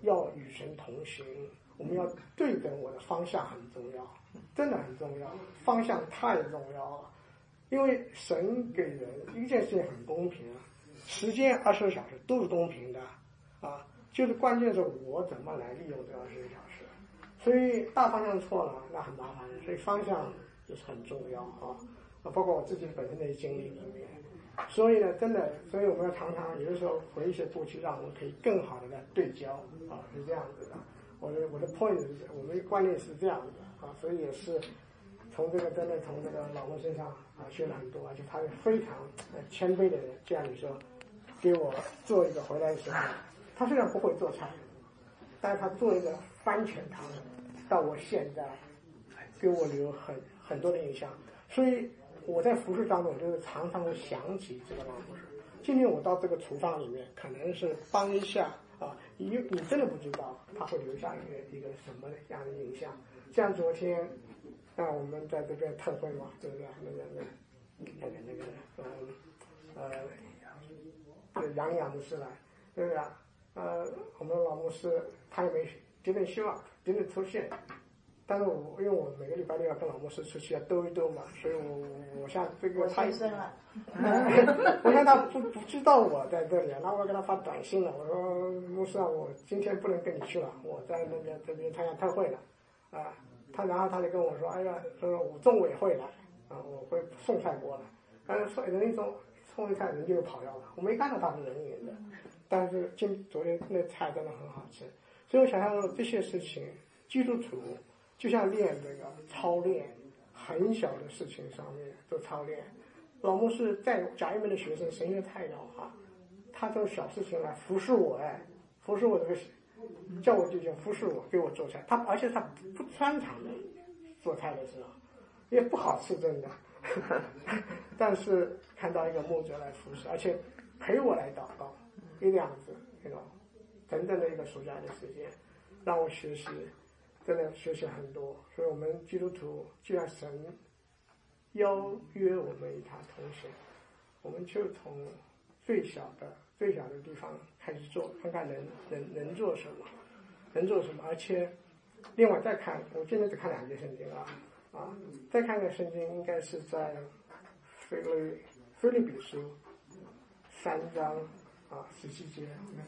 要与神同行，我们要对准我的方向很重要，真的很重要，方向太重要了。因为神给人一件事情很公平啊，时间二十四小时都是公平的啊，就是关键是我怎么来利用这二十四小时。所以大方向错了，那很麻烦，所以方向就是很重要啊。啊，包括我自己本身的经历里面，所以呢，真的，所以我们要常常有的时候回一些过去，让我们可以更好的来对焦啊，是这样子的。我的我的 point 是，我们的观念是这样的啊，所以也是从这个真的从这个老公身上啊学了很多，而且他是非常谦卑的人。这样你说，给我做一个回来的时候，他虽然不会做菜，但是他做一个番茄汤，到我现在给我留很很多的印象，所以。我在服饰当中，我就是常常会想起这个老牧师。今天我到这个厨房里面，可能是帮一下啊，你你真的不知道他会留下一个一个什么样的印象。像昨天，啊，我们在这边特会嘛，对不对？那个那个那个那个呃呃，这个杨洋牧师来，对不对？呃，我们老牧师他也没didn't show up，didn't出现。但是我因为我每个礼拜六要跟老牧师出去要兜一兜嘛，所以我我像这个他，我像他不不知道我在这里，然后我给他发短信了，我说牧师啊，我今天不能跟你去了，我在那个这边参加特会了，啊，他然后他就跟我说，哎呀，说我中午也会来，啊，我会送菜过来，但是送人一送送一菜人就跑掉了，我没看到他是人影的，但是今昨天那菜真的很好吃，所以我想象这些事情，基督徒。就像练这个操练，很小的事情上面做操练。老牧师在甲一门的学生神学太了哈，他做小事情来服侍我，哎，服侍我这个叫我弟兄服侍我，给我做菜。他而且他不专长的做菜的时候，也不好吃真的，但是看到一个牧者来服侍，而且陪我来祷告，这样子，那种真正的一个暑假的时间，让我学习。真的学习很多，所以我们基督徒既然神邀约我们与他同行，我们就从最小的最小的地方开始做，看看能能能做什么，能做什么。而且另外再看，我今天只看两节圣经啊啊，再看个圣经应该是在腓利腓利比书三章啊十七节。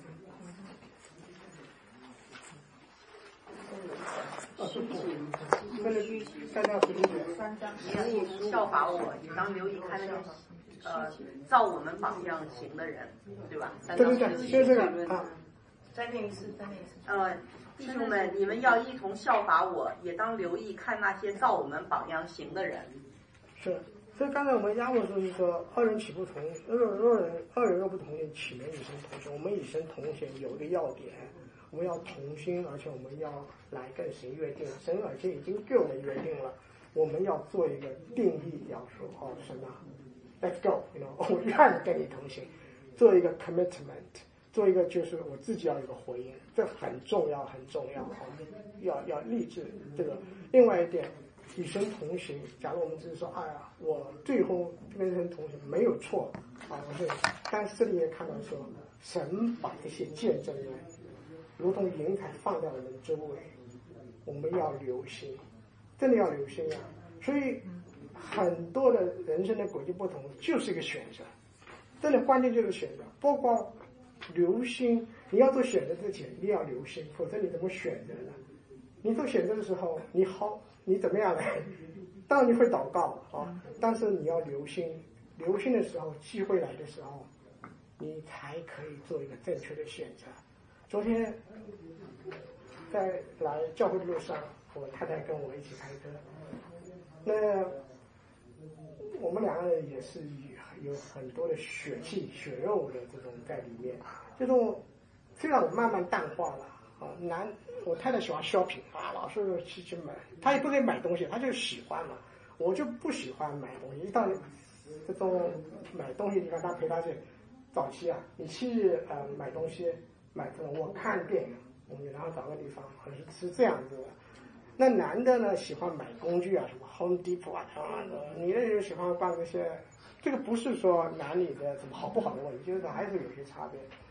你效法我，你当留意看那个呃照我们榜样行的人，对吧？ 对对对，就这个啊。 再念一次，再念一次。 呃，弟兄们，你们要一同效法我，也当留意看那些照我们榜样行的人。 是，所以刚才我们压过说是说二人岂不同，二二人二人若不同意，岂能与神同行？我们与神同行有一个要点。我们要同心，而且我们要来跟神约定，神而且已经给我们约定了，我们要做一个定义，要说哦神啊 ，Let's go，you know， 我愿意跟你同行，做一个 commitment， 做一个就是我自己要有一个回应，这很重要很重要，要要立志这个。另外一点，与神同行，假如我们只是说，哎呀，我最后跟神同行没有错啊，我是，但是这里面看到说，神把这些见证人。如同银彩放在我们周围，我们要留心，真的要留心啊！所以很多的人生的轨迹不同，就是一个选择，真的关键就是选择。包括留心，你要做选择之前一定要留心，否则你怎么选择呢？你做选择的时候，你好，你怎么样来？当然你会祷告啊，但是你要留心，留心的时候，机会来的时候，你才可以做一个正确的选择。昨天在来教会的路上，我太太跟我一起开车，那我们两个人也是有很多的血气血肉的这种在里面，这种虽然我慢慢淡化了啊，男我太太喜欢 shopping 啊，老是去去买，她也不给买东西，她就喜欢嘛，我就不喜欢买东西，一到这种买东西地方，她陪她去，早期啊，你去呃买东西。买这种我看电影，我们然后找个地方，可是是这样子的。那男的呢，喜欢买工具啊，什么 Home Depot 啊，女的就喜欢逛这些。这个不是说男女的什么好不好的问题，就是还是有些差别。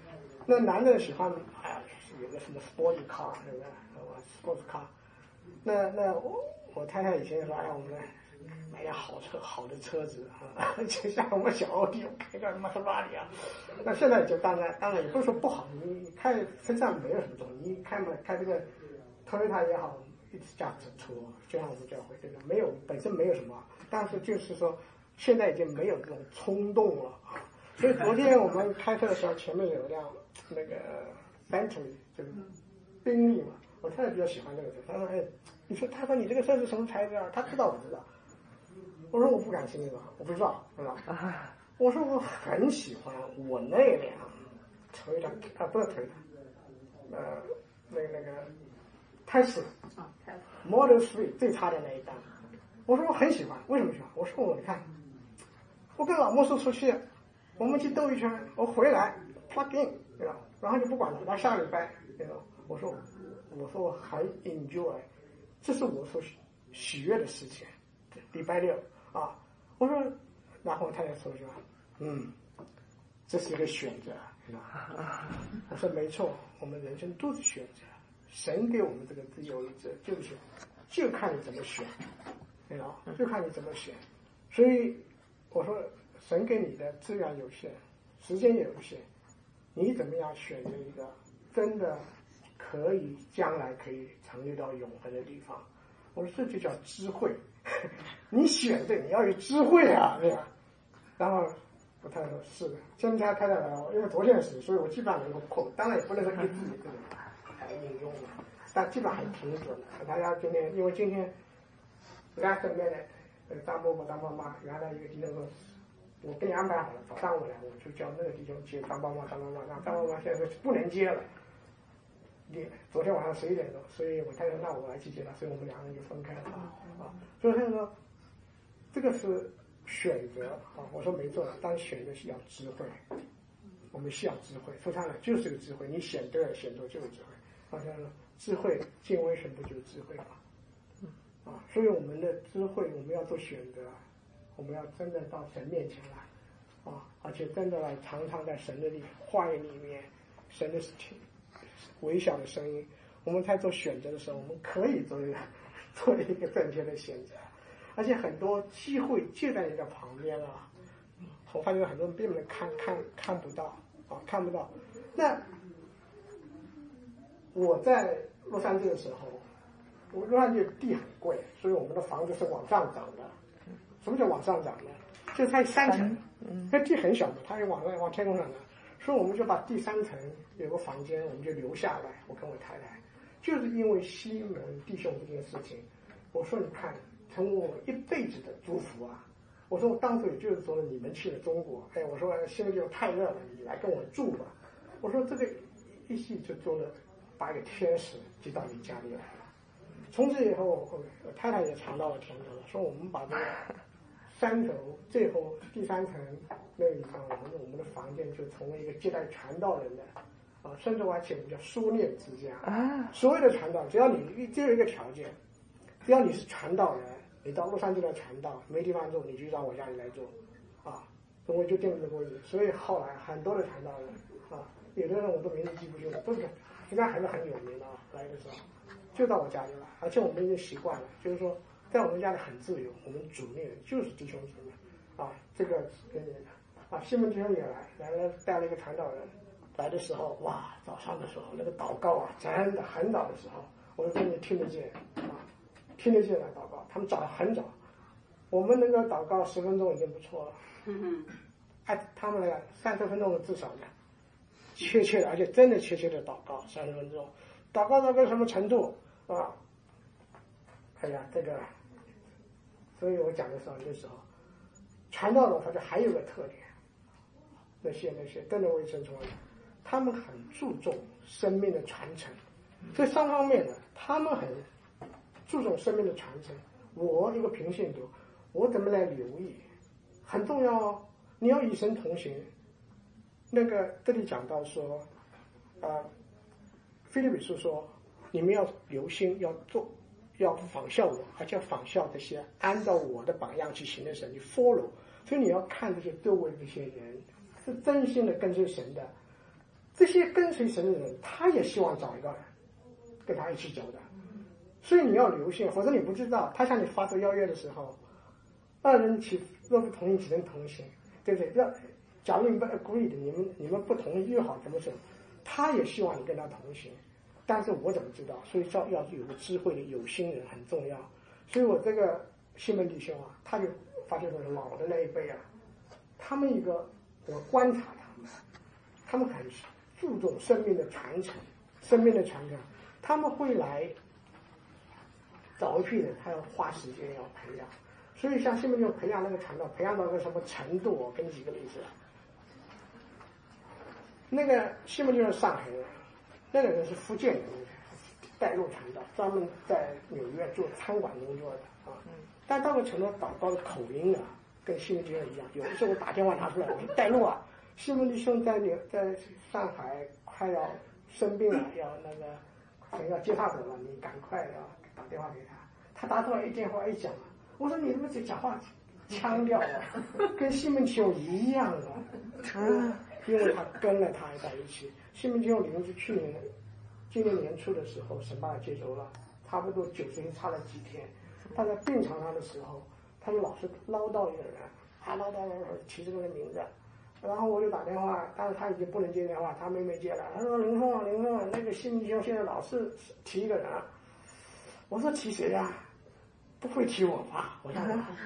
那男的喜欢哎有个什么 sports car 对不对？什么 sports car， 那那我我太太以前说哎我们买辆好车好的车子啊，就像我们小奥迪开个玛莎拉蒂啊。那现在就当然当然也不是说不好，你开身上没有什么东西，你开嘛开这个 Toyota 也好，一直驾驶车，就像我们教会这个没有本身没有什么，但是就是说现在已经没有这种冲动了啊。所以昨天我们开车的时候，前面有一辆那个 Bentley 就是宾利嘛，我太太比较喜欢这个车，她说哎，你说她说你这个车是什么牌子啊？她知道我知道。我说我不敢信这个，我不知道，是吧？我说我很喜欢我那辆 Toyota 啊，不是 Toyota， 呃，那个那个 Tesla Model 三最差的那一档。我说我很喜欢，为什么喜欢？我说我你看，我跟老莫叔出去，我们去兜一圈，我回来 plug in， 对吧？然后就不管了，到下礼拜，对吧？我说我说我很 enjoy， 这是我所喜悦的事情。礼拜六啊，我说，然后我太太说句话，嗯，这是一个选择，是吧？我说没错，我们人生都是选择，神给我们这个自由意志，就是就看你怎么选，对吧？就看你怎么选。所以我说，神给你的资源有限，时间也有限，你怎么样选择一个真的可以将来可以成就到永恒的地方？我说这就叫智慧。你选对，你要有智慧啊，对吧？然后我太太说是的，现在太太来了，因为昨天是，所以我基本上能够控，当然也不能说给自己这种来应用了，但基本上还挺准的。大家今天因为今天 last minute， 呃，张伯伯、张妈妈原来一个弟兄说，我给你安排好了，早上我来，我就叫那个弟兄接张妈妈、张妈妈，让张妈妈现在是不能接了。你昨天晚上十一点钟，所以我太太让我来去接他，所以我们两个人就分开了啊啊。所以他说，这个是选择啊，我说没错，但选择是要智慧，我们需要智慧，说穿了就是个智慧，你选对了，选错就是智慧。好像智慧敬畏神不就是智慧吗？啊，所以我们的智慧，我们要做选择，我们要真的到神面前来啊，而且真的来常常在神的话语里面，神的微小的声音，我们在做选择的时候，我们可以做一个做一个正确的选择，而且很多机会就在你的旁边啊。我发现很多人并没有看看看不到啊，看不到。那我在洛杉矶的时候，我洛杉矶地很贵，所以我们的房子是往上涨的。什么叫往上涨呢？就是它三层，那地很小嘛，它就往上往天空上涨。所以我们就把第三层有个房间，我们就留下来。我跟我太太，就是因为西门弟兄这件事情，我说你看，成为我一辈子的祝福啊！我说我当时也就是说你们去了中国，哎，我说西门弟兄太热了，你来跟我住吧。我说这个一系就做了，把一个天使接到你家里来了。从此以后，我太太也尝到了甜头了，说我们把这个三楼最后第三层那个地方，我们我们的房间就成为一个接待传道人的啊，甚至我还请我们叫书念之家啊。所有的传道，只要你只有一个条件，只要你是传道人，你到洛杉矶来传道，没地方住，你就到我家里来住啊。所以我就定了这个位置。所以后来很多的传道人啊，有的人我都名字记不清了，不是，实际上还是很有名的啊。来的时候就到我家里来，而且我们已经习惯了，就是说在我们家里很自由，我们主内就是弟兄姊妹啊，这个给你的啊，西门弟兄也来，来了带了一个传道人，来的时候哇，早上的时候那个祷告啊，真的很早的时候，我就跟你听得见啊，听得见来祷告，他们早很早，我们能够祷告十分钟已经不错了，嗯哎，他们来三十分钟至少的，确切的，而且真的确切的祷告三十分钟，祷告到个什么程度啊？哎呀，这个，所以我讲的时候，那时候传道人他就还有个特点，那些那些真的卫生从来，他们很注重生命的传承，这三方面的他们很注重生命的传承。我一个平信徒，我怎么来留意？很重要哦，你要与神同行。那个这里讲到说，啊、呃，腓立比书说，你们要留心，要做。要仿效我，而且仿效这些按照我的榜样去行的神，你 follow。所以你要看这些周围这些人是真心的跟随神的， 这些跟随神的人，他也希望找一个人跟他一起走的，所以你要留心，否则你不知道。他向你发出邀约的时候，二人起若不同意，几人同行，对不对？要假如你们不 agree 的，你们你们不同意又好，怎么走？他也希望你跟他同行，但是我怎么知道？所以要要有个智慧的有心人很重要。所以我这个西门弟兄啊，他就发现说老的那一辈啊，他们一个我观察他们，他们很注重生命的传承，生命的传承，他们会来找一批人，他要花时间要培养。所以像西门弟兄培养那个传道，培养到个什么程度？我给你举个例子。那个西门弟兄是上海人，那个人是福建人，带路传道，专门在纽约做餐馆工作的啊。但到了程度，祷告的口音啊，跟西门弟兄一样。有的时候我打电话拿出来，我说带路啊，西门弟兄在纽在上海快要生病了，要那个可能要接他走了，你赶快要打电话给他。他打出来一电话一讲，我说你怎么这讲话腔调啊，跟西门弟兄一样啊。嗯，因为他跟了他在一起。西门弟兄领是去年今年年初的时候，神把他接走了，差不多九十天差了几天。他在病床上的时候，他就老是唠叨一个人，啊唠叨唠叨提这个人名字，然后我就打电话，但是他已经不能接电话，他妹妹接了，他说林峰啊林峰，那个西门弟兄现在老是提一个人，我说提谁呀？不会提我吧？我说，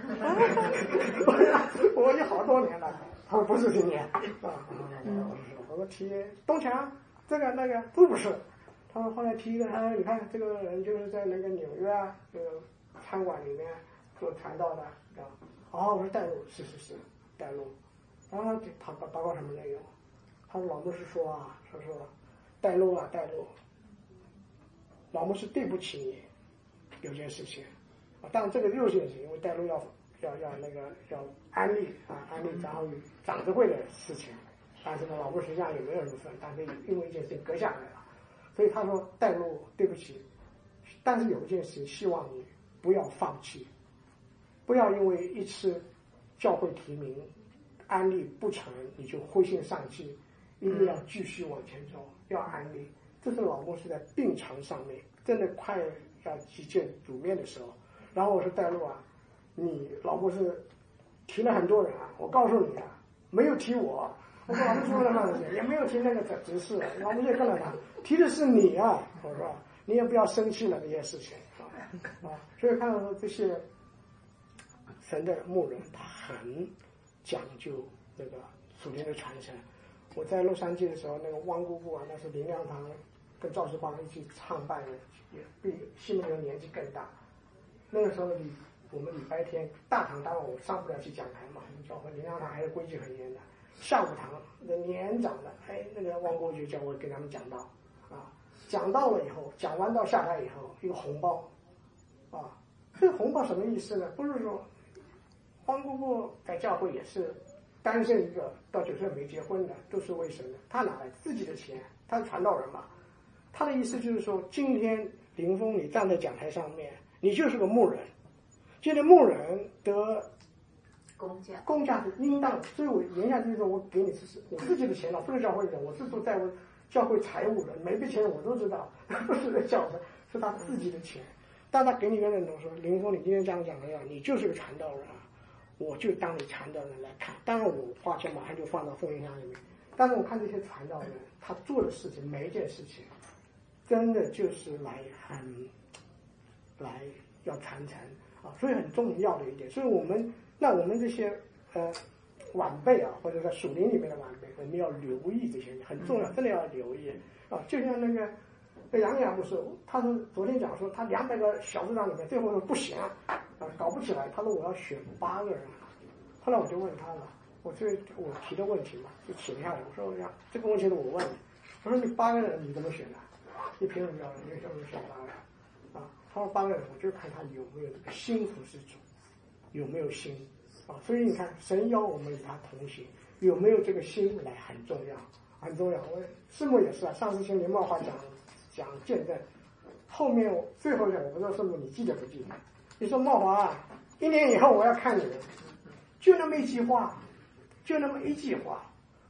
我有好多年了。他说不是今年啊，我说提东强，这个那个都不是。他说后来提一个，他说你看这个人就是在那个纽约啊，这个餐馆里面做传道的，啊，哦，我说带路，是是是带路。然后他报报告什么内容？他说老牧师说啊，说说带路啊带路，老牧师对不起你，有件事情。啊，当然这个六件事，因为带路要要要那个要安利啊，安利然后长子会的事情，但是呢，老牧实际上也没有什么分，但是因为一件事情隔下来了，所以他说带路对不起，但是有一件事希望你不要放弃，不要因为一次教会提名安利不成你就灰心丧气，一定要继续往前走，要安利。这是老牧师在病床上面真的快要去见主面的时候。然后我说带路啊，你老婆是提了很多人啊，我告诉你啊，没有提我，我说老婆说了那个也没有提那个执事，老婆也跟了他，提的是你啊，我说你也不要生气了这些事情啊啊，所以看到说这些神的牧人他很讲究那个属灵的传承。我在洛杉矶的时候，那个汪姑姑啊，那是林良堂跟赵世邦一起创办的，也比西门牛年纪更大。那个时候礼我们礼拜天大堂当然我上不了去讲台嘛，教会灵粮堂还是规矩很严的。下午堂那年长的，哎，那个汪国就叫我给他们讲道，啊，讲到了以后，讲完到下台以后，一个红包，啊，这个红包什么意思呢？不是说汪姑姑在教会也是单身一个，到九岁没结婚的，都是为神的，他拿来自己的钱，他是传道人嘛，他的意思就是说，今天林峰你站在讲台上面。你就是个牧人，现在牧人得公价， 公价是应当的，所以我言下之意说，我给你是我自己的钱了，不是教会的，我是做在我教会财务的，每笔钱我都知道，不是在教会，是他自己的钱。但他给你个认同说，林峰，你今天这样讲的呀，你就是个传道人啊，我就当你传道人来看。当然我花钱马上就放到奉献箱里面，但是我看这些传道人，他做的事情每一件事情，真的就是来很。来要传承啊，所以很重要的一点，所以我们那我们这些呃晚辈啊，或者在属灵里面的晚辈，我们要留意这些很重要，真的要留意啊。就像那个那杨洋不是，他是昨天讲说他两百个小组长里面，最后说不行啊，搞不起来，他说我要选八个人。后来我就问他了，我这我提的问题嘛，就写下来，我说呀，这个问题是我问你，我说你八个人你怎么选的？你凭什么要你为什么选八个人？他说八个人，我就看他有没有这个心服侍主，有没有心啊？所以你看，神邀我们与他同行，有没有这个心来很重要，很重要。我师母也是啊，上次听林茂华讲讲见证，后面最后讲，我不知道师母你记得不记得？你说茂华啊，一年以后我要看你们，就那么一句话，就那么一句话，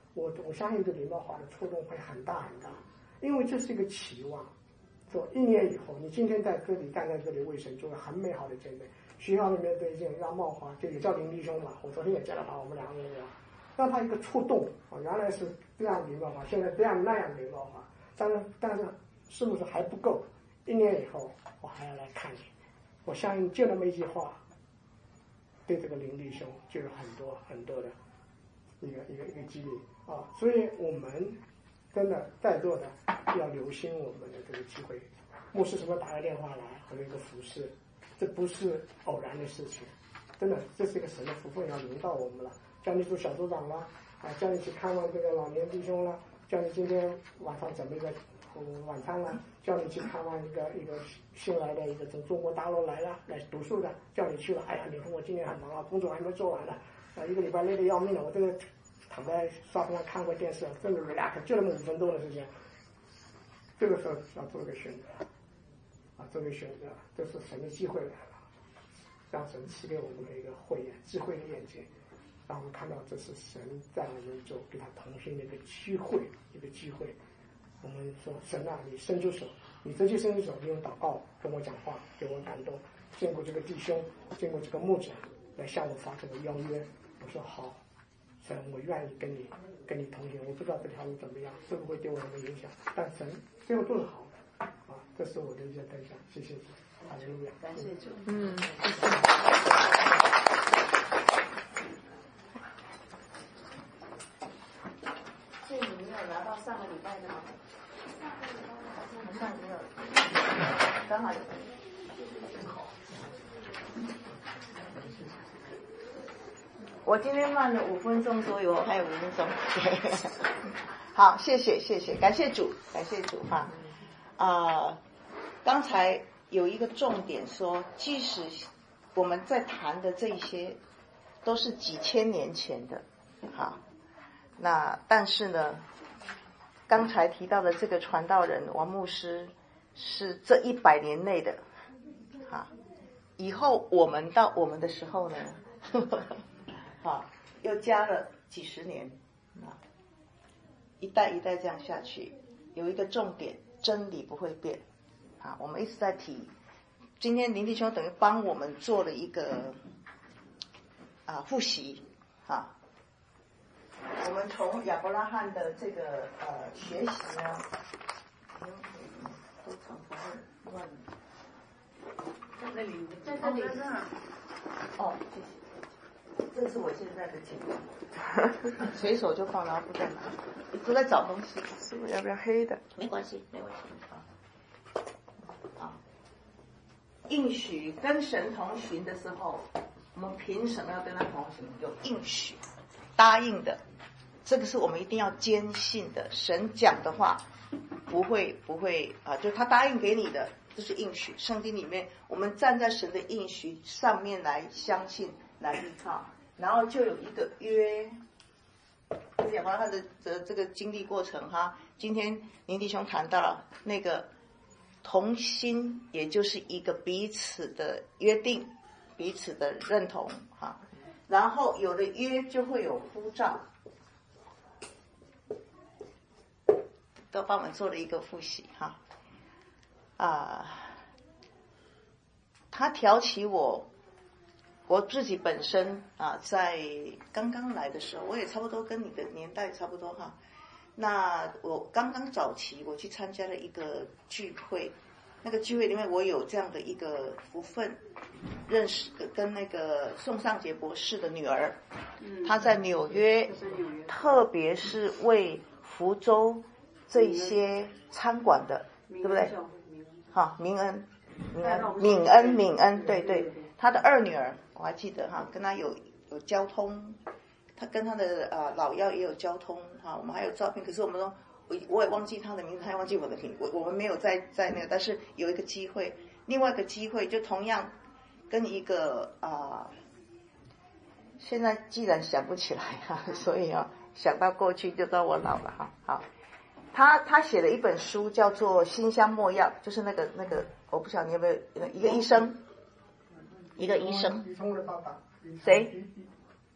我我相信对灵宝法的触动会很大很大，因为这是一个期望。说一年以后，你今天在这里站在这里为神做了很美好的见证。学校里面对这让茂华，就也叫林弟兄嘛，我昨天也见了他，我们两个人聊，让他一个触动啊，原来是这样灵宝法，现在这样那样灵宝法，但是但是是不是还不够？一年以后我还要来看你，我相信就那么一句话，对这个林弟兄就有很多很多的一个一个一个激励啊，所以我们真的在座的要留心我们的这个机会。牧师什么打个电话来和那个服侍，这不是偶然的事情，真的这是一个神的福分要临到我们了。叫你做小组长了啊，叫你去看望这个老年弟兄了，叫你今天晚上准备个晚餐了，叫你去看望一个一个新来的一个从中国大陆来了来读书的，叫你去了，哎呀，你说我今天很忙啊，工作还没做完呢，啊，一个礼拜累得要命了，我这个躺在沙发上看会电视，真的 relax， 就那么五分钟的时间，这个时候要做个选择，啊，做个选择，这是神的机会来了，让神赐给我们的一个慧眼、智慧的眼睛，让我们看到这是神在我们中跟他同行的一个机会，一个机会。我们说神啊，你伸出手，你直接伸出手，你用祷告跟我讲话，给我感动，见过这个弟兄，见过这个牧者来向我发这个邀约，我说好，神，我愿意跟你跟你同行，我不知道这条路怎么样，会不会对我有什么影响，但神最后都是好的啊，这是我的一些分享，谢谢主，哈利路亚， 感谢主， 嗯。 所以你没有拿到上个礼拜的吗？上个礼拜没有，刚好有。我今天慢了五分钟左右，还有五分钟。好，谢谢谢谢，感谢主，感谢主哈。啊、呃，刚才有一个重点说，即使我们在谈的这一些，都是几千年前的，好。那但是呢，刚才提到的这个传道人王牧师是这一百年内的，啊，以后我们到我们的时候呢，呵呵啊，又加了几十年，啊，一代一代这样下去，有一个重点，真理不会变，啊，我们一直在提，今天林弟兄等于帮我们做了一个啊复习，啊。我们从亚伯拉罕的这个呃学习呢，都常常会乱。 在那里， 在这里。哦，谢谢。这是我现在的情况，随手就放，然后不在哪，都在找东西。 师傅要不要黑的？ 没关系，没关系啊。啊，应许跟神同行的时候，我们凭什么要跟他同行？有应许，答应的。这个是我们一定要坚信的，神讲的话不会不会啊，就他答应给你的，这是应许。圣经里面，我们站在神的应许上面来相信，来依靠，然后就有一个约。讲到他的的这个经历过程哈，今天林弟兄谈到了那个同心，也就是一个彼此的约定，彼此的认同哈。然后有了约，就会有呼召。都帮我们做了一个复习哈，啊，他挑起我，我自己本身啊，在刚刚来的时候，我也差不多跟你的年代差不多哈。那我刚刚早期我去参加了一个聚会，那个聚会里面我有这样的一个福分，认识跟那个宋尚杰博士的女儿，嗯、她在纽约，特别是为福州。这些餐馆的，对不对？好，明恩，明恩，敏恩，敏恩，对对，他的二女儿我还记得哈，跟他有有交通，他跟他的呃老幺也有交通哈，我们还有照片，可是我们都我我也忘记他的名字，他也忘记我的名，我我们没有在在那个，但是有一个机会，另外一个机会就同样跟一个啊、呃，现在既然想不起来哈，所以啊想到过去就知道我老了哈，好。他他写了一本书，叫做《馨香没药》，就是那个那个，我不晓得你有没有一个医生，一个医生，谁？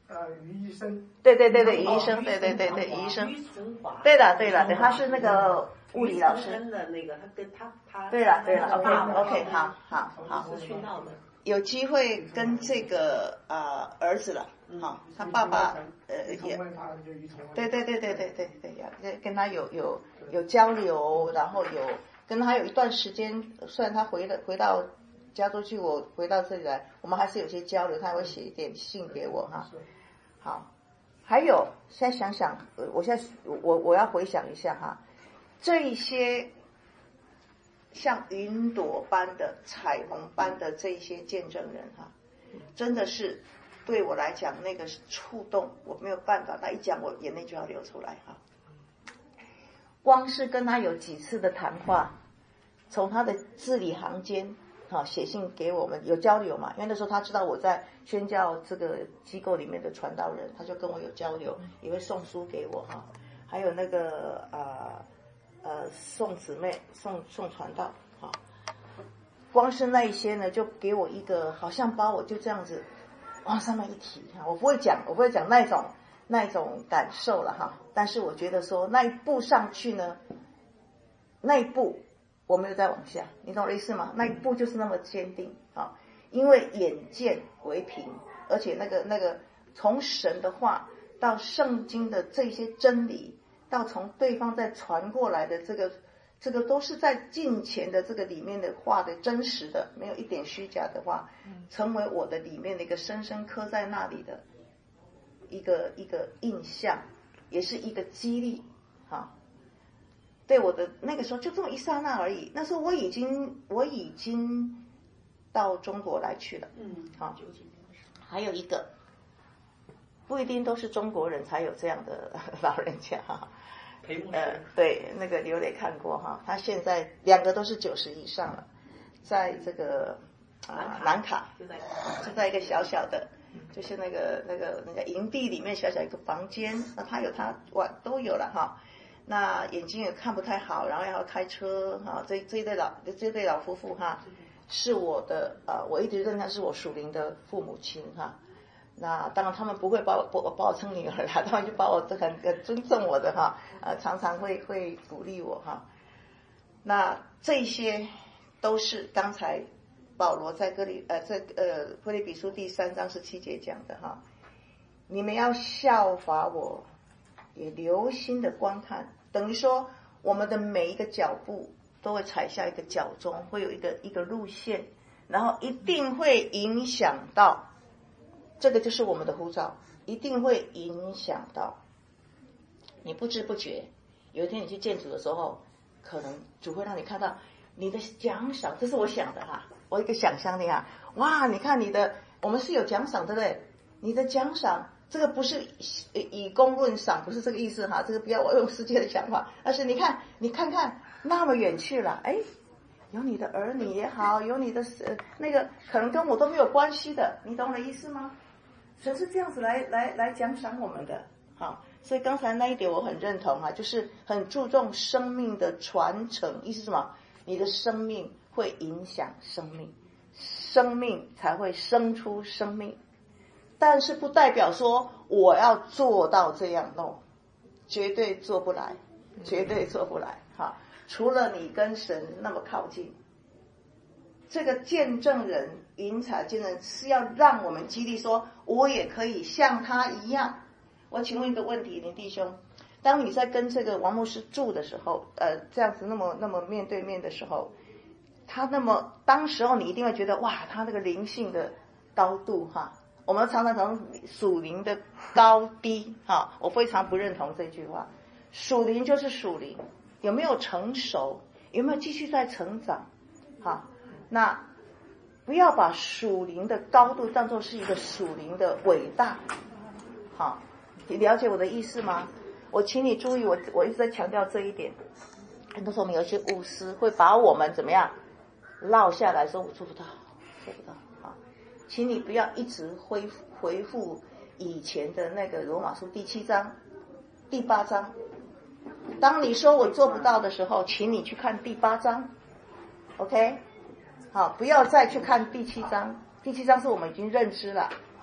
呃，于医生。 对对对对，于医生，对对对对，于医生。 于崇华。 对了对了，对，他是那个物理老师。 的那个，他跟他他。 对了对了 ，OK OK， 好好好。 是去闹的。 有机会跟这个呃儿子了，好，他爸爸呃也，对对对对对对对，要跟他有有有交流，然后有跟他有一段时间，虽然他回了回到加州去，我回到这里来，我们还是有些交流，他会写一点信给我哈。好，还有现在想想，我现在我我要回想一下哈，这一些。像云朵般的彩虹般的这些见证人哈，真的是对我来讲那个触动，我没有办法，他一讲我眼泪就要流出来哈。光是跟他有几次的谈话，从他的字里行间哈写信给我们有交流嘛，因为那时候他知道我在宣教这个机构里面的传道人，他就跟我有交流，也会送书给我哈，还有那个呃。呃，送姊妹，送送传道，好，光是那一些呢，就给我一个，好像把我就这样子往上面一提哈，我不会讲，我不会讲那种那种感受了哈，但是我觉得说那一步上去呢，那一步我没有再往下，你懂我的意思吗？那一步就是那么坚定啊，因为眼见为凭，而且那个那个从神的话到圣经的这些真理。到从对方再传过来的这个，这个都是在近前的这个里面的话的真实的，没有一点虚假的话，成为我的里面的一个深深刻在那里的一个一个印象，也是一个激励哈。对我的那个时候就这么一刹那而已，那时候我已经我已经到中国来去了，嗯，好，还有一个不一定都是中国人才有这样的老人家哈。呃，对，那个刘磊看过哈，他现在两个都是九十以上了，在这个啊、呃、南卡，就在就在一个小小的，就是那个那个那个营地里面小小一个房间，那他有他哇都有了哈，那眼睛也看不太好，然后要开车哈，这这一对老这一对老夫妇哈，是我的呃，我一直认他是我属灵的父母亲哈。那当然，他们不会把我把我把我称女儿啦，他们就把我很很尊重我的哈，呃，常常会会鼓励我哈。那这些都是刚才保罗在哥里呃在呃腓立比书第三章十七节讲的哈，你们要效法我，也留心的观看，等于说我们的每一个脚步都会踩下一个脚踪，会有一个一个路线，然后一定会影响到。这个就是我们的呼召，一定会影响到你不知不觉。有一天你去见主的时候，可能主会让你看到你的奖赏，这是我想的哈，我一个想象力啊。哇，你看你的，我们是有奖赏对不对？你的奖赏，这个不是以功论赏，不是这个意思哈，这个不要我用世界的想法，而是你看，你看看那么远去了，哎。有你的儿女也好，有你的呃那个可能跟我都没有关系的，你懂我的意思吗？神是这样子来来来奖赏我们的，好，所以刚才那一点我很认同啊，就是很注重生命的传承，意思是什么？你的生命会影响生命，生命才会生出生命，但是不代表说我要做到这样弄，绝对做不来，绝对做不来，哈。除了你跟神那么靠近，这个见证人引彩见证人是要让我们激励说，我也可以像他一样。我请问一个问题，林弟兄，当你在跟这个王牧师住的时候，呃，这样子那么那么面对面的时候，他那么当时候你一定会觉得哇，他那个灵性的高度哈，我们常常从属灵的高低哈，我非常不认同这句话，属灵就是属灵。有没有成熟？有没有继续在成长？好，那不要把属灵的高度当作是一个属灵的伟大。好，你了解我的意思吗？我请你注意，我我一直在强调这一点。很多时候我们有一些巫师会把我们怎么样落下来，说我做不到，做不到。好，请你不要一直恢复回复以前的那个罗马书第七章、第八章。当你说我做不到的时候，请你去看第八章 ，OK？ 好，不要再去看第七章，第七章是我们已经认知了，好，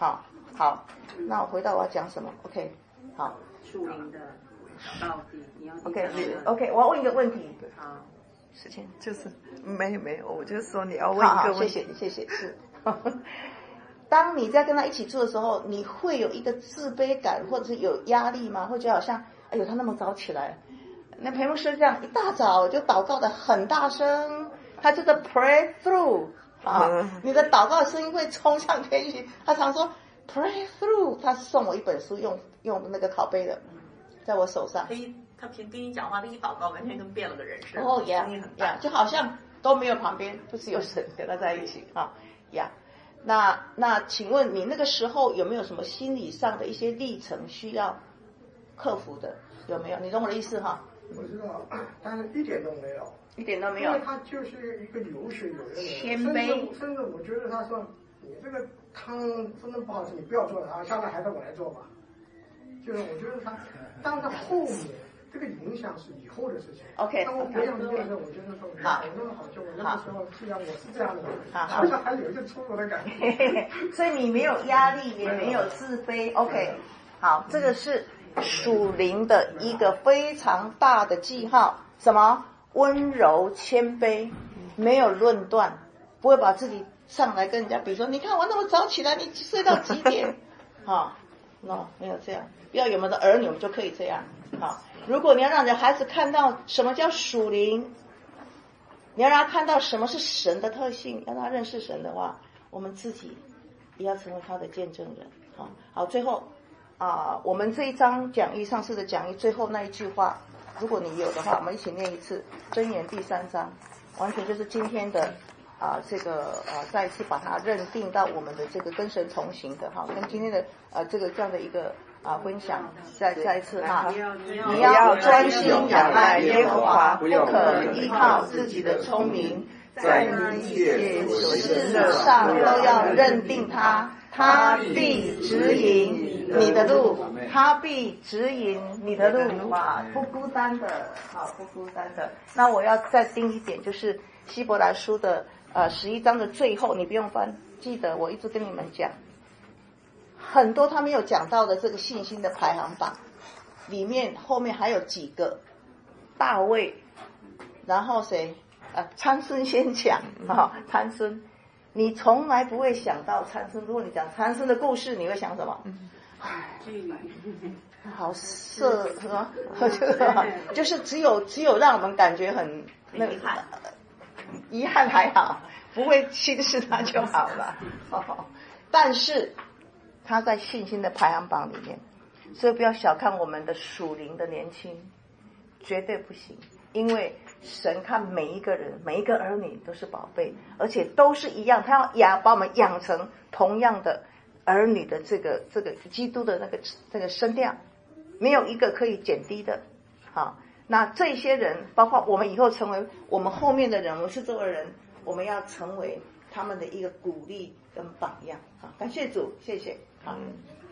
好，那我回到我要讲什么 ？OK， 好。 树林的到底你要 OK OK， 我要问一个问题。 好， 时间就是没有没有，我就说你要问一好好， 个问题。 谢谢谢谢是。当你在跟他一起住的时候，你会有一个自卑感，或者是有压力吗？会觉得好像，哎呦，他那么早起来，那裴牧师这样一大早就祷告的很大声，他这个 pray through 啊， 嗯、 你的祷告的声音会冲上天去。他常说 pray through， 他送我一本书，用用那个拷贝的，在我手上。 他一他平跟你讲话，他一祷告，完全跟变了个人似的。 哦呀声音很大， 呀，就好像都没有旁边，不是有神跟他在一起啊呀。那那请问你那个时候有没有什么心理上的一些历程需要克服的？有没有？你懂我的意思哈？ 我知道，但是一点都没有， 一点都没有。 因为他就是一个有血有肉的人， 谦卑。 甚至甚至我觉得他说你这个汤真的不好吃，你不要做了啊，下面还是我来做吧。就是我觉得他，但是后面这个影响是以后的事情。 OK。 当我培养这件事，我觉得说好， 那么好，就我那个时候既然我是这样的， 好， 好像还有一个出入的感觉。 所以你没有压力，也没有自卑。OK， 好，这个是属灵的一个非常大的记号。什么？温柔谦卑，没有论断，不会把自己上来跟人家比说，你看我那么早起来，你睡到几点？啊 ，no， 没有这样。不要有没有的儿女，我们就可以这样。好，如果你要让你的孩子看到什么叫属灵，你要让他看到什么是神的特性，让他认识神的话，我们自己也要成为他的见证人。好，好，最后啊，我们这一章讲义，上次的讲义最后那一句话，如果你有的话，我们一起念一次箴言第三章，完全就是今天的啊这个啊再一次把它认定到我们的这个跟神同行的哈，跟今天的呃这个这样的一个啊分享，再再一次哈，你要专心仰赖耶和华，不可依靠自己的聪明，在你一切所事上都要认定他，他必指引你的路，他必指引你的路啊，不孤单的啊，不孤单的。那我要再盯一点，就是希伯来书的呃十一章的最后，你不用翻，记得我一直跟你们讲，很多他没有讲到的这个信心的排行榜里面，后面还有几个大卫，然后谁？呃，参孙先讲啊，参孙，你从来不会想到参孙。如果你讲参孙的故事，你会想什么？好色是吧？就是只有只有让我们感觉很那遗憾， 遗憾还好，不会轻视他就好了。哦，但是他在信心的排行榜里面，所以不要小看我们的属灵的年轻，绝对不行。因为神看每一个人，每一个儿女都是宝贝，而且都是一样，他要养把我们养成同样的儿女的这个这个基督的那个这个声量，没有一个可以减低的。好，那这些人，包括我们以后成为我们后面的人，我们是周围人，我们要成为他们的一个鼓励跟榜样。好，感谢主，谢谢。好。